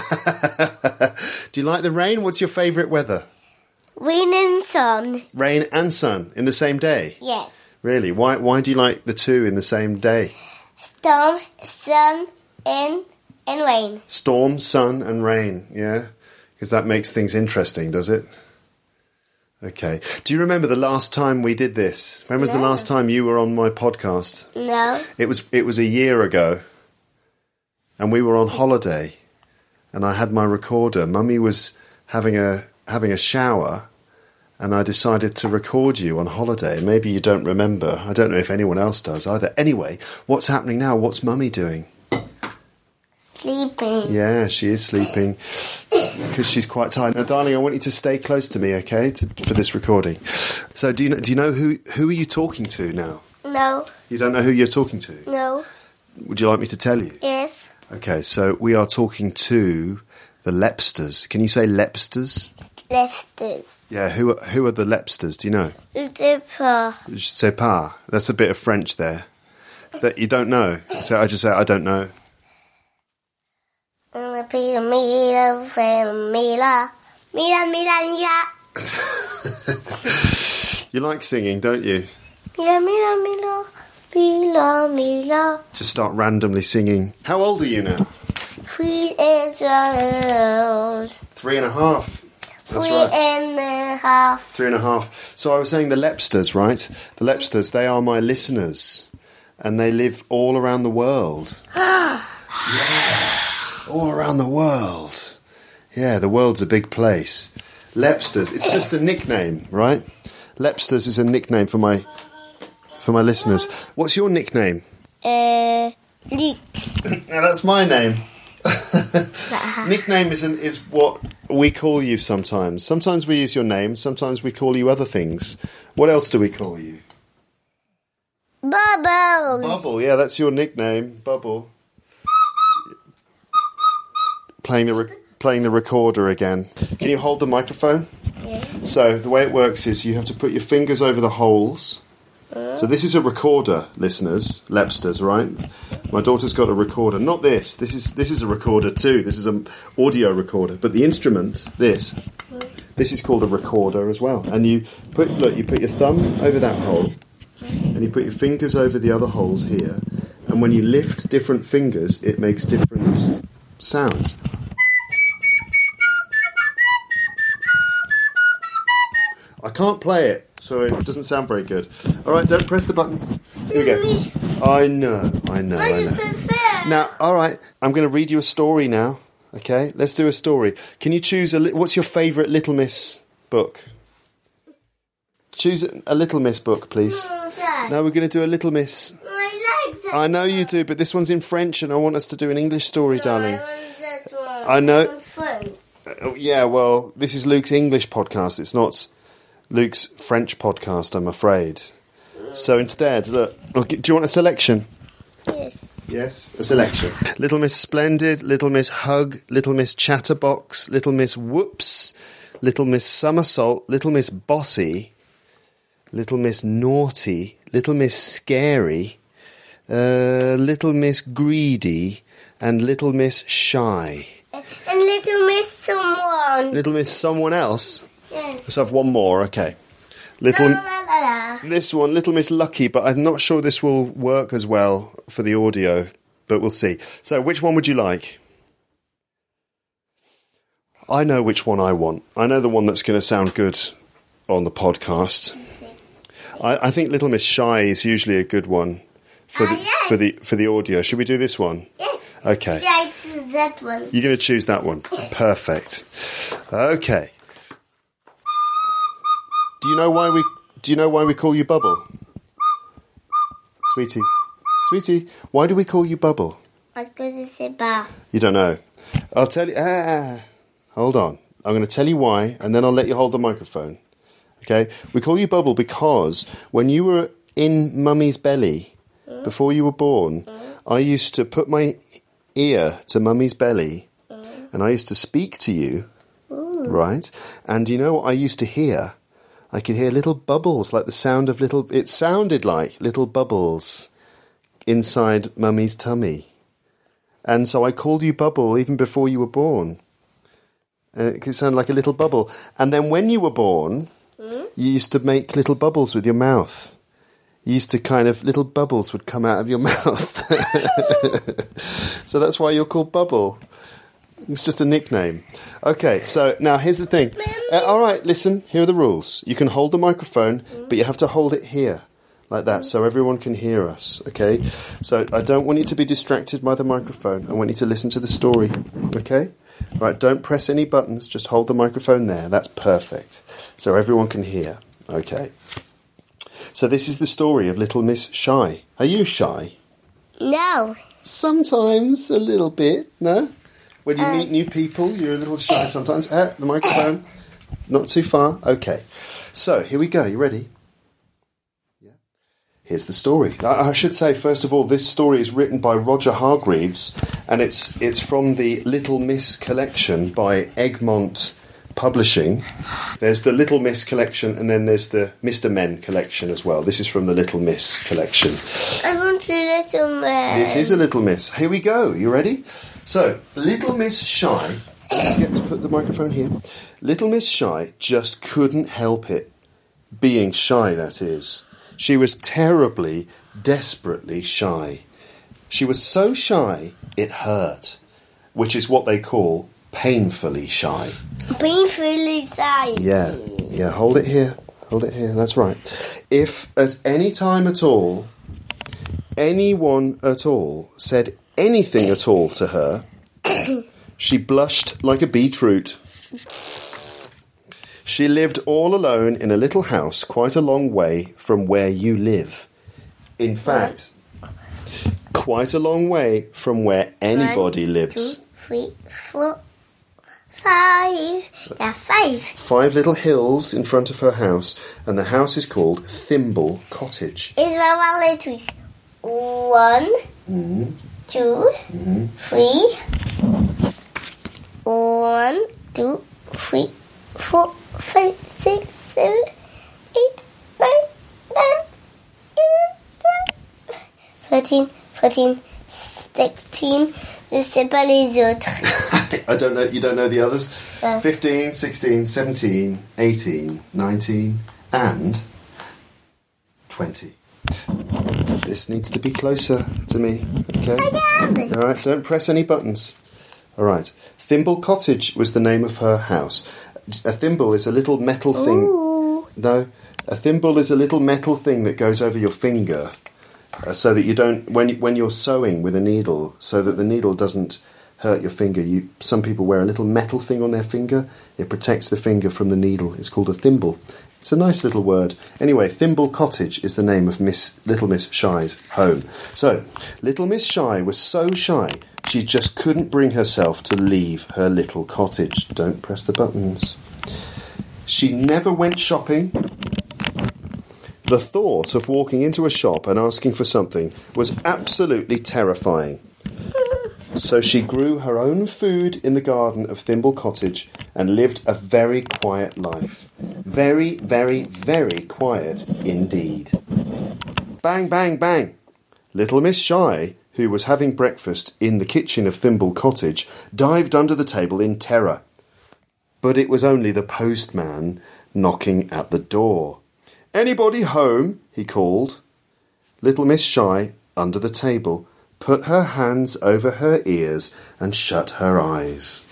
Do you like the rain? What's your favourite weather? Rain and sun. Rain and sun in the same day? Yes. Really? Why Why do you like the two in the same day? Storm, sun, and, and rain. Storm, sun and rain, yeah? Because that makes things interesting, does it? Okay. Do you remember the last time we did this? When was No. the last time you were on my podcast? No. It was it was a year ago. And we were on holiday. And I had my recorder. Mummy was having a having a shower, and I decided to record you on holiday. Maybe you don't remember. I don't know if anyone else does either. Anyway, what's happening now? What's Mummy doing? Sleeping. Yeah, she is sleeping because she's quite tired. Now, darling, I want you to stay close to me, okay, to, for this recording. So, do you know, do you know who who are you talking to now? No. You don't know who you're talking to? No. Would you like me to tell you? Yes. Okay, so we are talking to the Lepsters. Can you say Lepsters? Leicesters. Yeah, who are, who are the Lepsters? Do you know? Super. Je sais pas. That's a bit of French there. That you don't know. So I just say I don't know. Mila, Mila, Mila, Mila, Mila. You like singing, don't you? Mila, Mila, Mila, Mila, Mila. Just start randomly singing. How old are you now? Three angels. Three and a half. That's Three right. and a half. Three and a half. So I was saying the Lepsters, right? The Lepsters, they are my listeners. And they live all around the world. Yeah. All around the world. Yeah, the world's a big place. Lepsters, it's just a nickname, right? Lepsters is a nickname for my for my listeners. What's your nickname? Uh, Luke. Now that's my name. Nickname is an, is what we call you sometimes. Sometimes we use your name, sometimes we call you other things. What else do we call you? Bubble. Bubble, yeah, that's your nickname, Bubble. Playing the re- playing the recorder again. Can you hold the microphone? Yes. So the way it works is you have to put your fingers over the holes. So this is a recorder, listeners, Lepsters, right? My daughter's got a recorder. Not this. This is this is a recorder too. This is an audio recorder. But the instrument, this, this is called a recorder as well. And you put look, you put your thumb over that hole, and you put your fingers over the other holes here. And when you lift different fingers, it makes different sounds. I can't play it, so it doesn't sound very good. All right, don't press the buttons. Here we go. I know, I know, I know. Now, all right, I'm going to read you a story now. Okay, let's do a story. Can you choose a? Li- What's your favourite Little Miss book? Choose a Little Miss book, please. No, we're going to do a Little Miss. I know you do, but this one's in French, and I want us to do an English story, darling. I know. Uh, yeah, well, this is Luke's English podcast. It's not Luke's French podcast, I'm afraid. So instead, look, do you want a selection? Yes. Yes, a selection. Little Miss Splendid, Little Miss Hug, Little Miss Chatterbox, Little Miss Whoops, Little Miss Somersault, Little Miss Bossy, Little Miss Naughty, Little Miss Scary, uh, Little Miss Greedy, and Little Miss Shy. And Little Miss Someone. Little Miss Someone Else? Yes. Let's have one more, okay. Little, La, la, la, la. this one, Little Miss Lucky, but I'm not sure this will work as well for the audio, but we'll see. So, which one would you like? I know which one I want. I know the one that's going to sound good on the podcast. I, I think Little Miss Shy is usually a good one for the Ah, yes. for the for the audio. Should we do this one? Yes. Okay. Yeah, it's that one. You're going to choose that one. Perfect. Okay. Do you know why we do you know why we call you Bubble? Sweetie. Sweetie, why do we call you Bubble? I was going to say bar. You don't know. I'll tell you. Ah, hold on. I'm going to tell you why, and then I'll let you hold the microphone. Okay? We call you Bubble because when you were in Mummy's belly, mm. before you were born, mm. I used to put my ear to Mummy's belly, mm. and I used to speak to you, Ooh. Right? And you know what I used to hear? I could hear little bubbles, like the sound of little... It sounded like little bubbles inside Mummy's tummy. And so I called you Bubble even before you were born. And it could sound like a little bubble. And then when you were born, mm? you used to make little bubbles with your mouth. You used to kind of... Little bubbles would come out of your mouth. So that's why you're called Bubble. It's just a nickname. Okay, so now here's the thing. Uh, all right, listen, here are the rules. You can hold the microphone, but you have to hold it here, like that, so everyone can hear us, okay? So I don't want you to be distracted by the microphone. I want you to listen to the story, okay? Right, don't press any buttons, just hold the microphone there. That's perfect. So everyone can hear, okay? So this is the story of Little Miss Shy. Are you shy? No. Sometimes, a little bit, no? When you Uh. meet new people, you're a little shy sometimes. Eh, the microphone, not too far. Okay. So, here we go. You ready? Yeah. Here's the story. I, I should say, first of all, this story is written by Roger Hargreaves, and it's it's from the Little Miss collection by Egmont Publishing. There's the Little Miss collection, and then there's the Mister Men collection as well. This is from the Little Miss collection. I want the Little Man. This is a Little Miss. Here we go. You ready? So, Little Miss Shy, I get to put the microphone here. Little Miss Shy just couldn't help it. Being shy, that is. She was terribly, desperately shy. She was so shy, it hurt, which is what they call painfully shy. Painfully shy. Yeah, yeah, hold it here. Hold it here, that's right. If at any time at all, anyone at all said anything at all to her, she blushed like a beetroot. She lived all alone in a little house quite a long way from where you live. In fact, quite a long way from where anybody One, lives. Two, three, four, five. There are five. Five little hills in front of her house, and the house is called Thimble Cottage. It's my relatives. One, Mm-hmm. two, Mm-hmm. three. One, two, three, four, five, six, seven, eight, nine, ten, eleven, twelve, thirteen, fourteen, sixteen. Je sais pas les autres. I don't know. You don't know the others? No. fifteen, sixteen, seventeen, eighteen, nineteen, and twenty. This needs to be closer to me, okay? Again. All right, don't press any buttons. All right. Thimble Cottage was the name of her house. A thimble is a little metal thing. Ooh. No, a thimble is a little metal thing that goes over your finger, uh, so that you don't when when you're sewing with a needle, so that the needle doesn't hurt your finger. You some people wear a little metal thing on their finger. It protects the finger from the needle. It's called a thimble. It's a nice little word. Anyway, Thimble Cottage is the name of Miss Little Miss Shy's home. So, Little Miss Shy was so shy, she just couldn't bring herself to leave her little cottage. Don't press the buttons. She never went shopping. The thought of walking into a shop and asking for something was absolutely terrifying. So she grew her own food in the garden of Thimble Cottage and lived a very quiet life. Very, very, very quiet indeed. Bang, bang, bang! Little Miss Shy, who was having breakfast in the kitchen of Thimble Cottage, dived under the table in terror. But it was only the postman knocking at the door. "Anybody home?" he called. Little Miss Shy, under the table, put her hands over her ears and shut her eyes.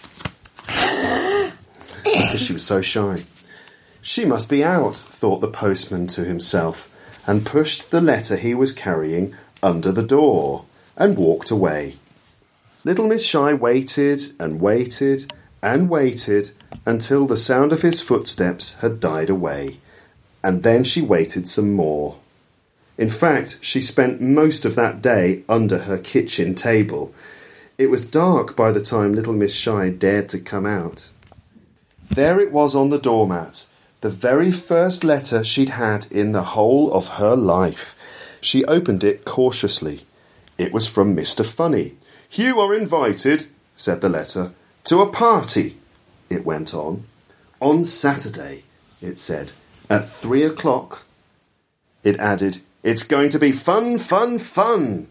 Because she was so shy. She must be out, thought the postman to himself, and pushed the letter he was carrying under the door and walked away. Little Miss Shy waited and waited and waited until the sound of his footsteps had died away, and then she waited some more. In fact, she spent most of that day under her kitchen table. It was dark by the time Little Miss Shy dared to come out. There it was on the doormat, the very first letter she'd had in the whole of her life. She opened it cautiously. It was from Mister Funny. "You are invited," said the letter, "to a party," it went on. "On Saturday," it said, "at three o'clock." It added, "It's going to be fun, fun, fun."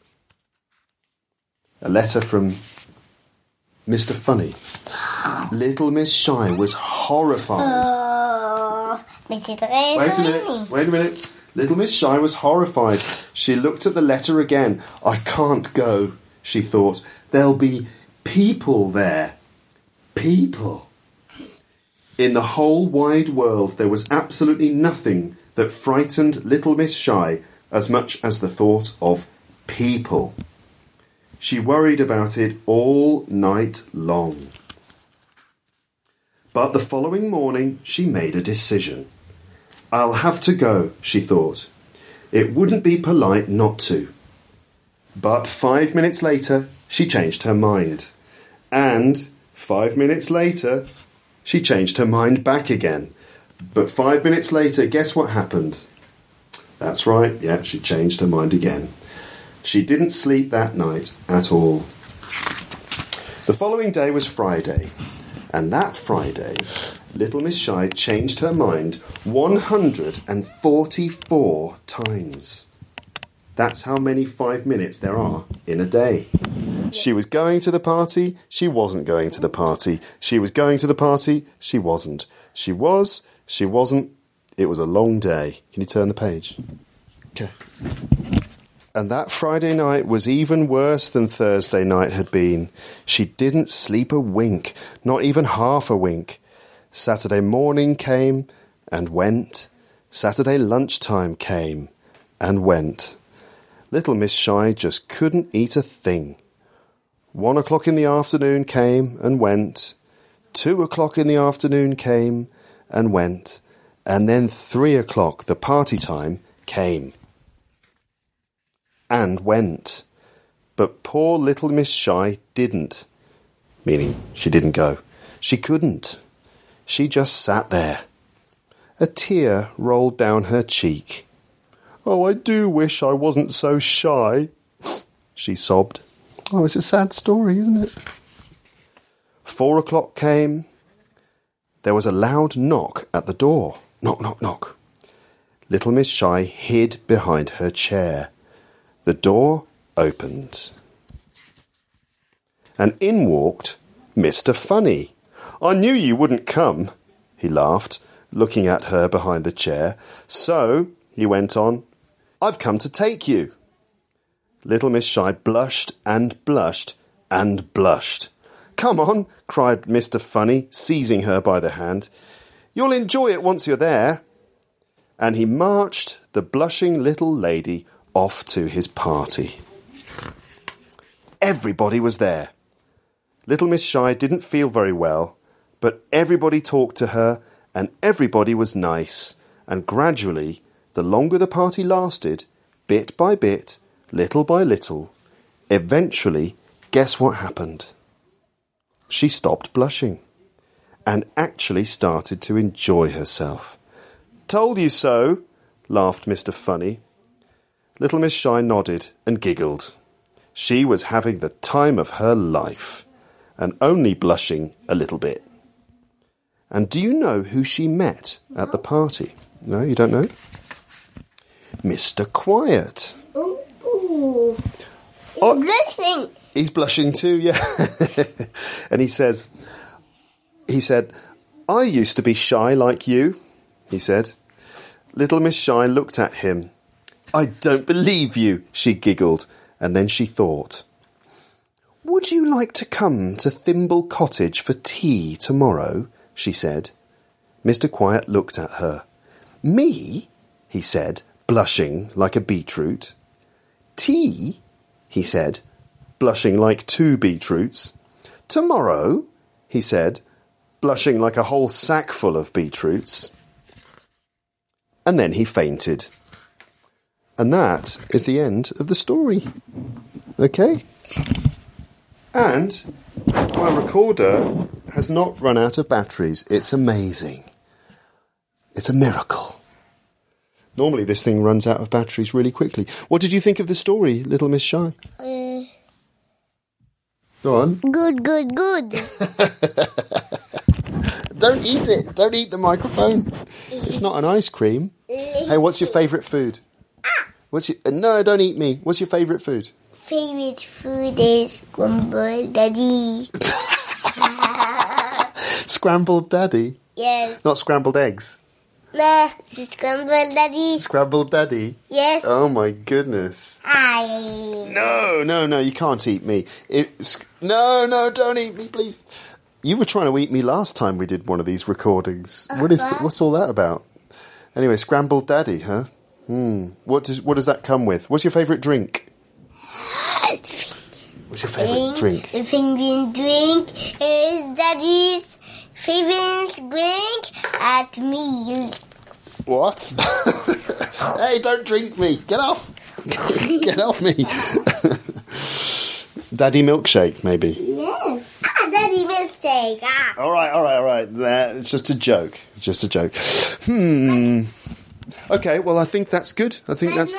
A letter from Mister Funny. Little Miss Shy was horrified. Oh, mais c'est très Wait a funny. minute, wait a minute. Little Miss Shy was horrified. She looked at the letter again. "I can't go," she thought. "There'll be people there. People. In the whole wide world, there was absolutely nothing that frightened little Miss Shy as much as the thought of people. She worried about it all night long. But the following morning, she made a decision. I'll have to go, she thought. It wouldn't be polite not to. But five minutes later, she changed her mind. And five minutes later, she changed her mind back again. But five minutes later, guess what happened? That's right, yeah, she changed her mind again. She didn't sleep that night at all. The following day was Friday, and that Friday, little Miss Shy changed her mind one hundred forty-four times. That's how many five minutes there are in a day. She was going to the party, she wasn't going to the party. She was going to the party, she wasn't. She was, she wasn't. It was a long day. Can you turn the page? Okay. And that Friday night was even worse than Thursday night had been. She didn't sleep a wink, not even half a wink. Saturday morning came and went. Saturday lunchtime came and went. Little Miss Shy just couldn't eat a thing. One o'clock in the afternoon came and went. Two o'clock in the afternoon came and went. And then three o'clock, the party time, came and went. But poor little Miss Shy didn't. Meaning she didn't go. She couldn't. She just sat there. A tear rolled down her cheek. Oh, I do wish I wasn't so shy, she sobbed. Oh, it's a sad story, isn't it? Four o'clock came. There was a loud knock at the door. Knock, knock, knock. Little Miss Shy hid behind her chair. The door opened. And in walked Mister Funny. I knew you wouldn't come, he laughed, looking at her behind the chair. So, he went on, I've come to take you. Little Miss Shy blushed and blushed and blushed. Come on, cried Mister Funny, seizing her by the hand. You'll enjoy it once you're there. And he marched the blushing little lady off to his party. Everybody was there. Little Miss Shy didn't feel very well, but everybody talked to her and everybody was nice, and gradually, the longer the party lasted, bit by bit, little by little, eventually, guess what happened? She stopped blushing and actually started to enjoy herself. Told you so, laughed Mister Funny. Little Miss Shy nodded and giggled. She was having the time of her life, and only blushing a little bit. And do you know who she met at the party? No, you don't know? Mister Quiet. Ooh, ooh. He's Oh. blushing. He's blushing too, yeah. And he says, he said, I used to be shy like you, he said. Little Miss Shy looked at him. I don't believe you, she giggled, and then she thought, would you like to come to Thimble Cottage for tea tomorrow? She said. Mister Quiet looked at her. Me? He said, blushing like a beetroot. Tea? He said, blushing like two beetroots. Tomorrow? He said, blushing like a whole sack full of beetroots. And then he fainted. And that is the end of the story. Okay? And my recorder has not run out of batteries. It's amazing. It's a miracle. Normally this thing runs out of batteries really quickly. What did you think of the story, Little Miss Shy? Uh, Go on. good, good, good. Don't eat it. Don't eat the microphone. It's not an ice cream. Hey, what's your favourite food? What's your... No, don't eat me. What's your favourite food? Favorite food is scrambled daddy. Scrambled daddy? Yes. Not scrambled eggs? Nah, scrambled daddy. Scrambled daddy? Yes. Oh my goodness. I. No, no, no, you can't eat me. It, No, no, don't eat me, please. You were trying to eat me last time we did one of these recordings. Uh, what is th- what's all that about? Anyway, scrambled daddy, huh? Hmm. What does what does that come with? What's your favourite drink? What's your favourite drink? The favourite drink is Daddy's favourite drink at me. What? Hey, don't drink me. Get off. Get off me. Daddy milkshake, maybe. Yes. Ah, Daddy milkshake. Ah. All right, all right, all right. That, it's just a joke. It's just a joke. Hmm. Okay, well, I think that's good. I think that's...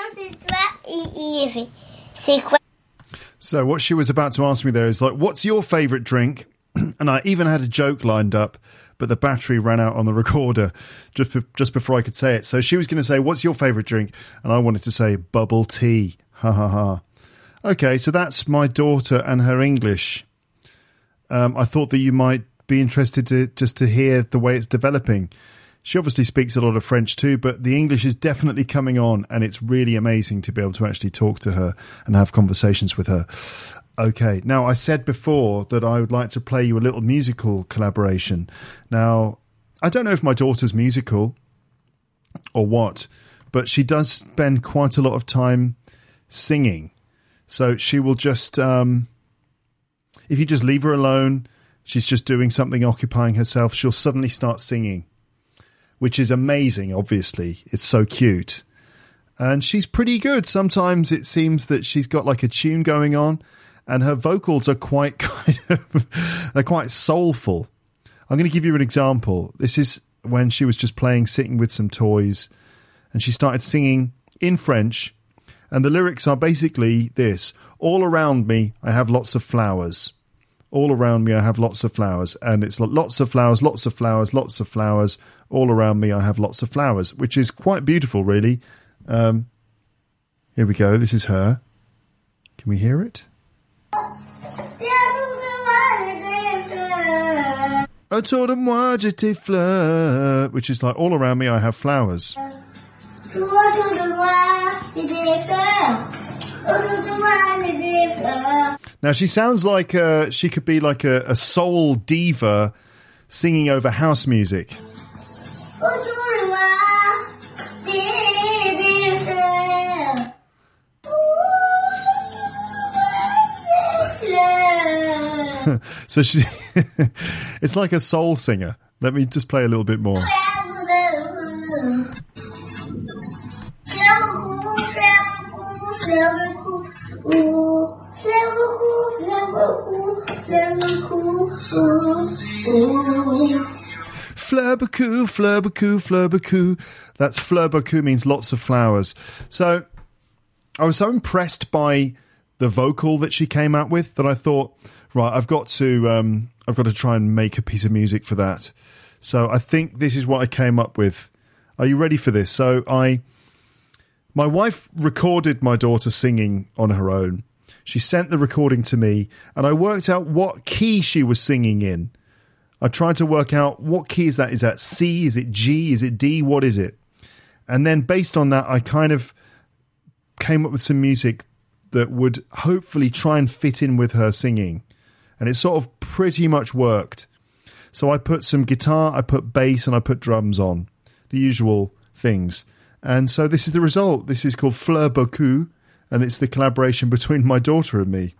So what she was about to ask me there is, like, what's your favourite drink? And I even had a joke lined up, but the battery ran out on the recorder just be- just before I could say it. So she was going to say, what's your favourite drink? And I wanted to say bubble tea. Ha ha ha. Okay, so that's my daughter and her English. Um, I thought that you might be interested to just to hear the way it's developing. She obviously speaks a lot of French too, but the English is definitely coming on, and it's really amazing to be able to actually talk to her and have conversations with her. Okay, now I said before that I would like to play you a little musical collaboration. Now, I don't know if my daughter's musical or what, but she does spend quite a lot of time singing. So she will just, um, if you just leave her alone, she's just doing something, occupying herself, she'll suddenly start singing, which is amazing, obviously. It's so cute. And she's pretty good. Sometimes it seems that she's got like a tune going on, and her vocals are quite kind of, they're quite soulful. I'm going to give you an example. This is when she was just playing, sitting with some toys, and she started singing in French. And the lyrics are basically this: all around me, I have lots of flowers. All around me, I have lots of flowers. And it's lots of flowers, lots of flowers, lots of flowers. All around me, I have lots of flowers, which is quite beautiful, really. Um, here we go. This is her. Can we hear it? Autour de moi, j'ai des fleurs, which is like, all around me, I have flowers. Now, she sounds like uh, she could be like a, a soul diva singing over house music. So she, it's like a soul singer. Let me just play a little bit more. Fleur beaucoup, fleur beaucoup, fleur beaucoup. That's fleur beaucoup, means lots of flowers. So I was so impressed by the vocal that she came out with that I thought, right, I've got to um, I've got to try and make a piece of music for that. So I think this is what I came up with. Are you ready for this? So I, my wife recorded my daughter singing on her own. She sent the recording to me, and I worked out what key she was singing in. I tried to work out what key is that. Is that C? Is it G? Is it D? What is it? And then based on that, I kind of came up with some music that would hopefully try and fit in with her singing. And it sort of pretty much worked. So I put some guitar, I put bass, and I put drums on. The usual things. And so this is the result. This is called Fleur beaucoup, and it's the collaboration between my daughter and me.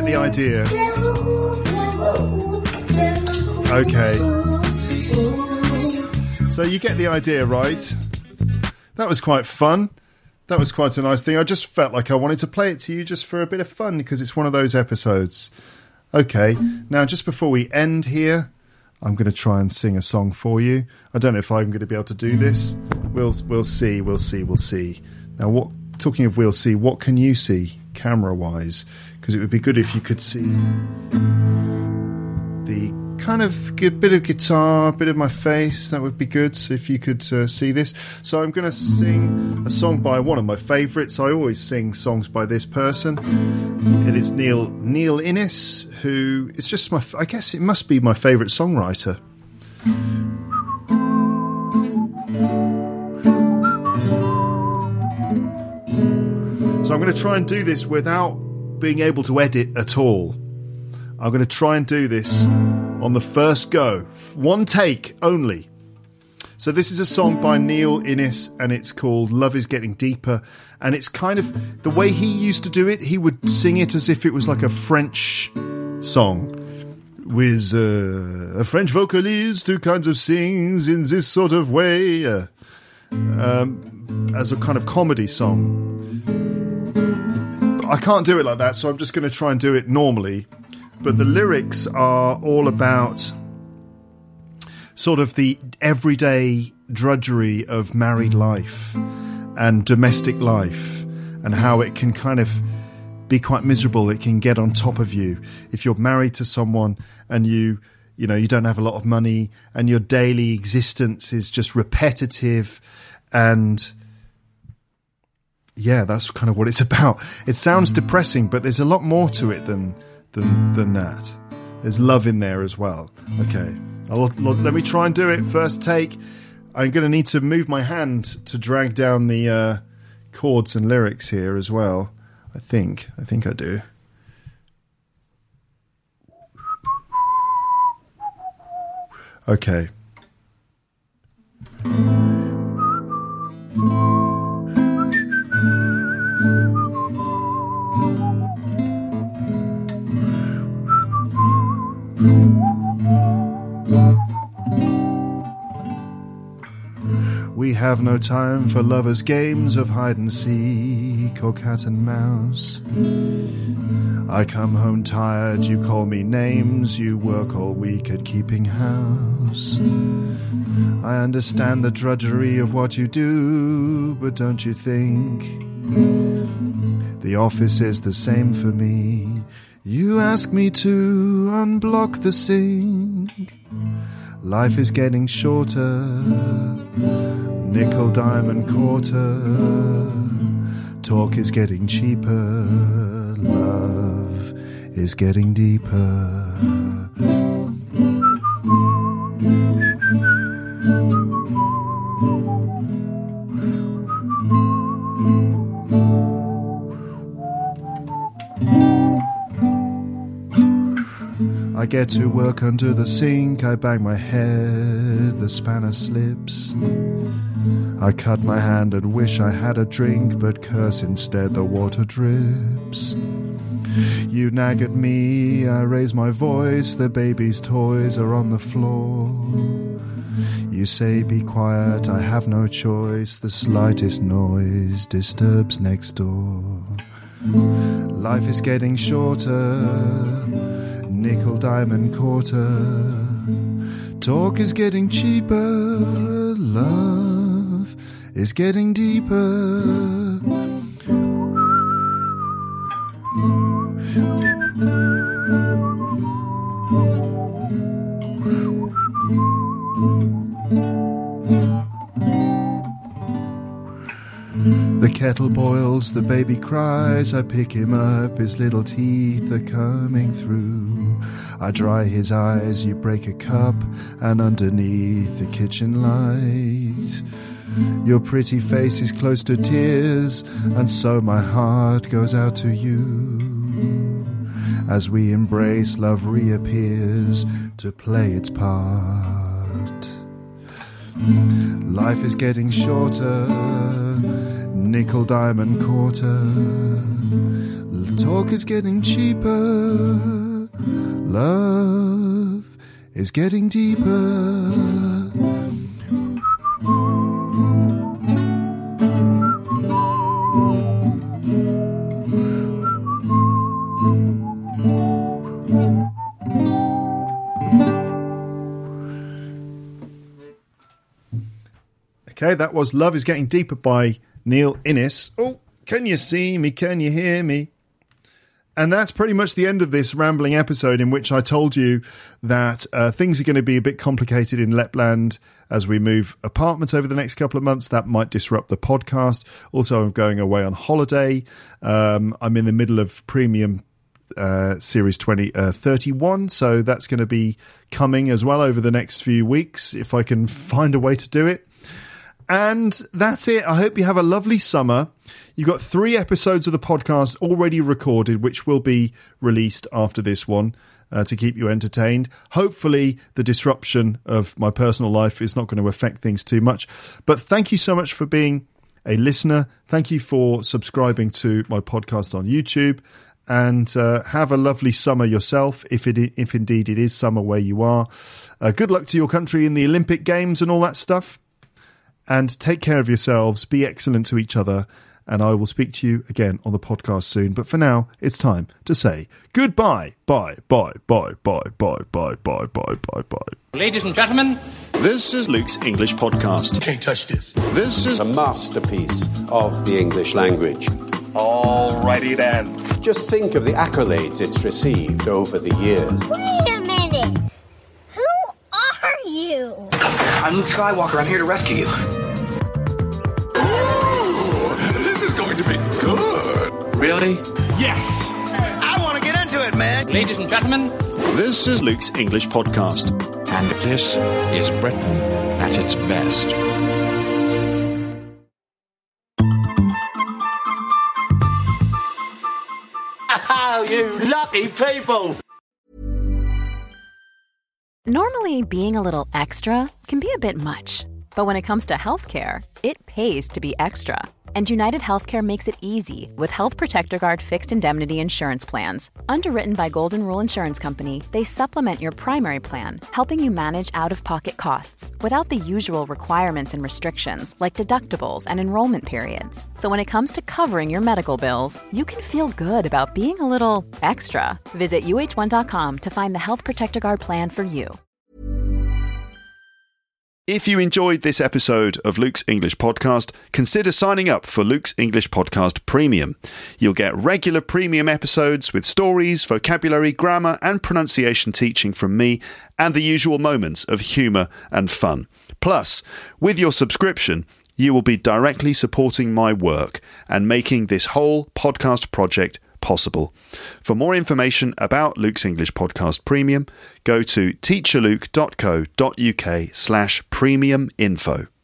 the idea. Okay. So you get the idea, right? That was quite fun. That was quite a nice thing. I just felt like I wanted to play it to you just for a bit of fun because it's one of those episodes. Okay, now just before we end here, I'm going to try and sing a song for you. I don't know if I'm going to be able to do this. We'll we'll see, we'll see, we'll see. Now, what? Talking of we'll see, what can you see camera-wise? Because it would be good if you could see the kind of good bit of guitar, bit of my face. That would be good. So if you could uh, see this. So I'm going to sing a song by one of my favourites. I always sing songs by this person. It is Neil Neil Innes, who is just my, I guess it must be my favourite songwriter. So I'm going to try and do this without being able to edit at all. I'm going to try and do this on the first go. One take only. So this is a song by Neil Innes and it's called Love Is Getting Deeper. And it's kind of the way he used to do it. He would sing it as if it was like a French song with uh, a French vocalist who kind of sings in this sort of way uh, um, as a kind of comedy song. I can't do it like that, so I'm just going to try and do it normally. But the lyrics are all about sort of the everyday drudgery of married life and domestic life and how it can kind of be quite miserable. It can get on top of you. If you're married to someone and you, you know, you don't have a lot of money and your daily existence is just repetitive and... yeah, that's kind of what it's about. It sounds depressing, but there's a lot more to it than than than that. There's love in there as well. Okay, I'll, let me try and do it. First take. I'm going to need to move my hand to drag down the uh, chords and lyrics here as well. I think. I think I do. Okay. We have no time for lovers' games of hide and seek or cat and mouse. I come home tired, you call me names, you work all week at keeping house. I understand the drudgery of what you do, but don't you think the office is the same for me? You ask me to unblock the sink. Life is getting shorter, nickel, dime and quarter. Talk is getting cheaper, love is getting deeper. I get to work under the sink, I bang my head, the spanner slips. I cut my hand and wish I had a drink, but curse instead the water drips. You nag at me, I raise my voice, the baby's toys are on the floor. You say be quiet, I have no choice, the slightest noise disturbs next door. Life is getting shorter, nickel, dime and quarter. Talk is getting cheaper, love is getting deeper. The kettle boils, the baby cries, I pick him up, his little teeth are coming through. I dry his eyes, you break a cup, and underneath the kitchen light, your pretty face is close to tears, and so my heart goes out to you. As we embrace, love reappears to play its part. Life is getting shorter, nickel, dime and quarter. Talk is getting cheaper. Love is getting deeper. Okay, that was Love is Getting Deeper by Neil Innes. Oh, can you see me? Can you hear me? And that's pretty much the end of this rambling episode in which I told you that uh, things are going to be a bit complicated in Lapland as we move apartments over the next couple of months. That might disrupt the podcast. Also, I'm going away on holiday. Um, I'm in the middle of premium uh, series twenty thirty-one, so that's going to be coming as well over the next few weeks if I can find a way to do it. And that's it. I hope you have a lovely summer. You've got three episodes of the podcast already recorded, which will be released after this one uh, to keep you entertained. Hopefully, the disruption of my personal life is not going to affect things too much. But thank you so much for being a listener. Thank you for subscribing to my podcast on YouTube. And uh, have a lovely summer yourself, if it if indeed it is summer where you are. Uh, good luck to your country in the Olympic Games and all that stuff. And take care of yourselves, be excellent to each other, and I will speak to you again on the podcast soon. But for now, it's time to say goodbye. Bye, bye, bye, bye, bye, bye, bye, bye, bye, bye. Ladies and gentlemen, This is Luke's English Podcast. Can't touch this. this is A masterpiece of the English language. Alrighty then. Just think of the accolades it's received over the years. Wait a minute. Who are you? I'm Luke Skywalker. I'm here to rescue you. Ooh, this is going to be good. Really? yes. I want to get into it, man. Ladies and gentlemen, This is Luke's English Podcast. And this is Britain at its best. Oh, you lucky people. Normally, being a little extra can be a bit much. But when it comes to healthcare, it pays to be extra. And United Healthcare makes it easy with Health Protector Guard fixed indemnity insurance plans. Underwritten by Golden Rule Insurance Company, they supplement your primary plan, helping you manage out-of-pocket costs without the usual requirements and restrictions like deductibles and enrollment periods. So when it comes to covering your medical bills, you can feel good about being a little extra. Visit U H one dot com to find the Health Protector Guard plan for you. If you enjoyed this episode of Luke's English Podcast, consider signing up for Luke's English Podcast Premium. You'll get regular premium episodes with stories, vocabulary, grammar and pronunciation teaching from me and the usual moments of humour and fun. Plus, with your subscription, you will be directly supporting my work and making this whole podcast project possible. For more information about Luke's English Podcast Premium, go to teacherluke dot co dot uk slash premium info.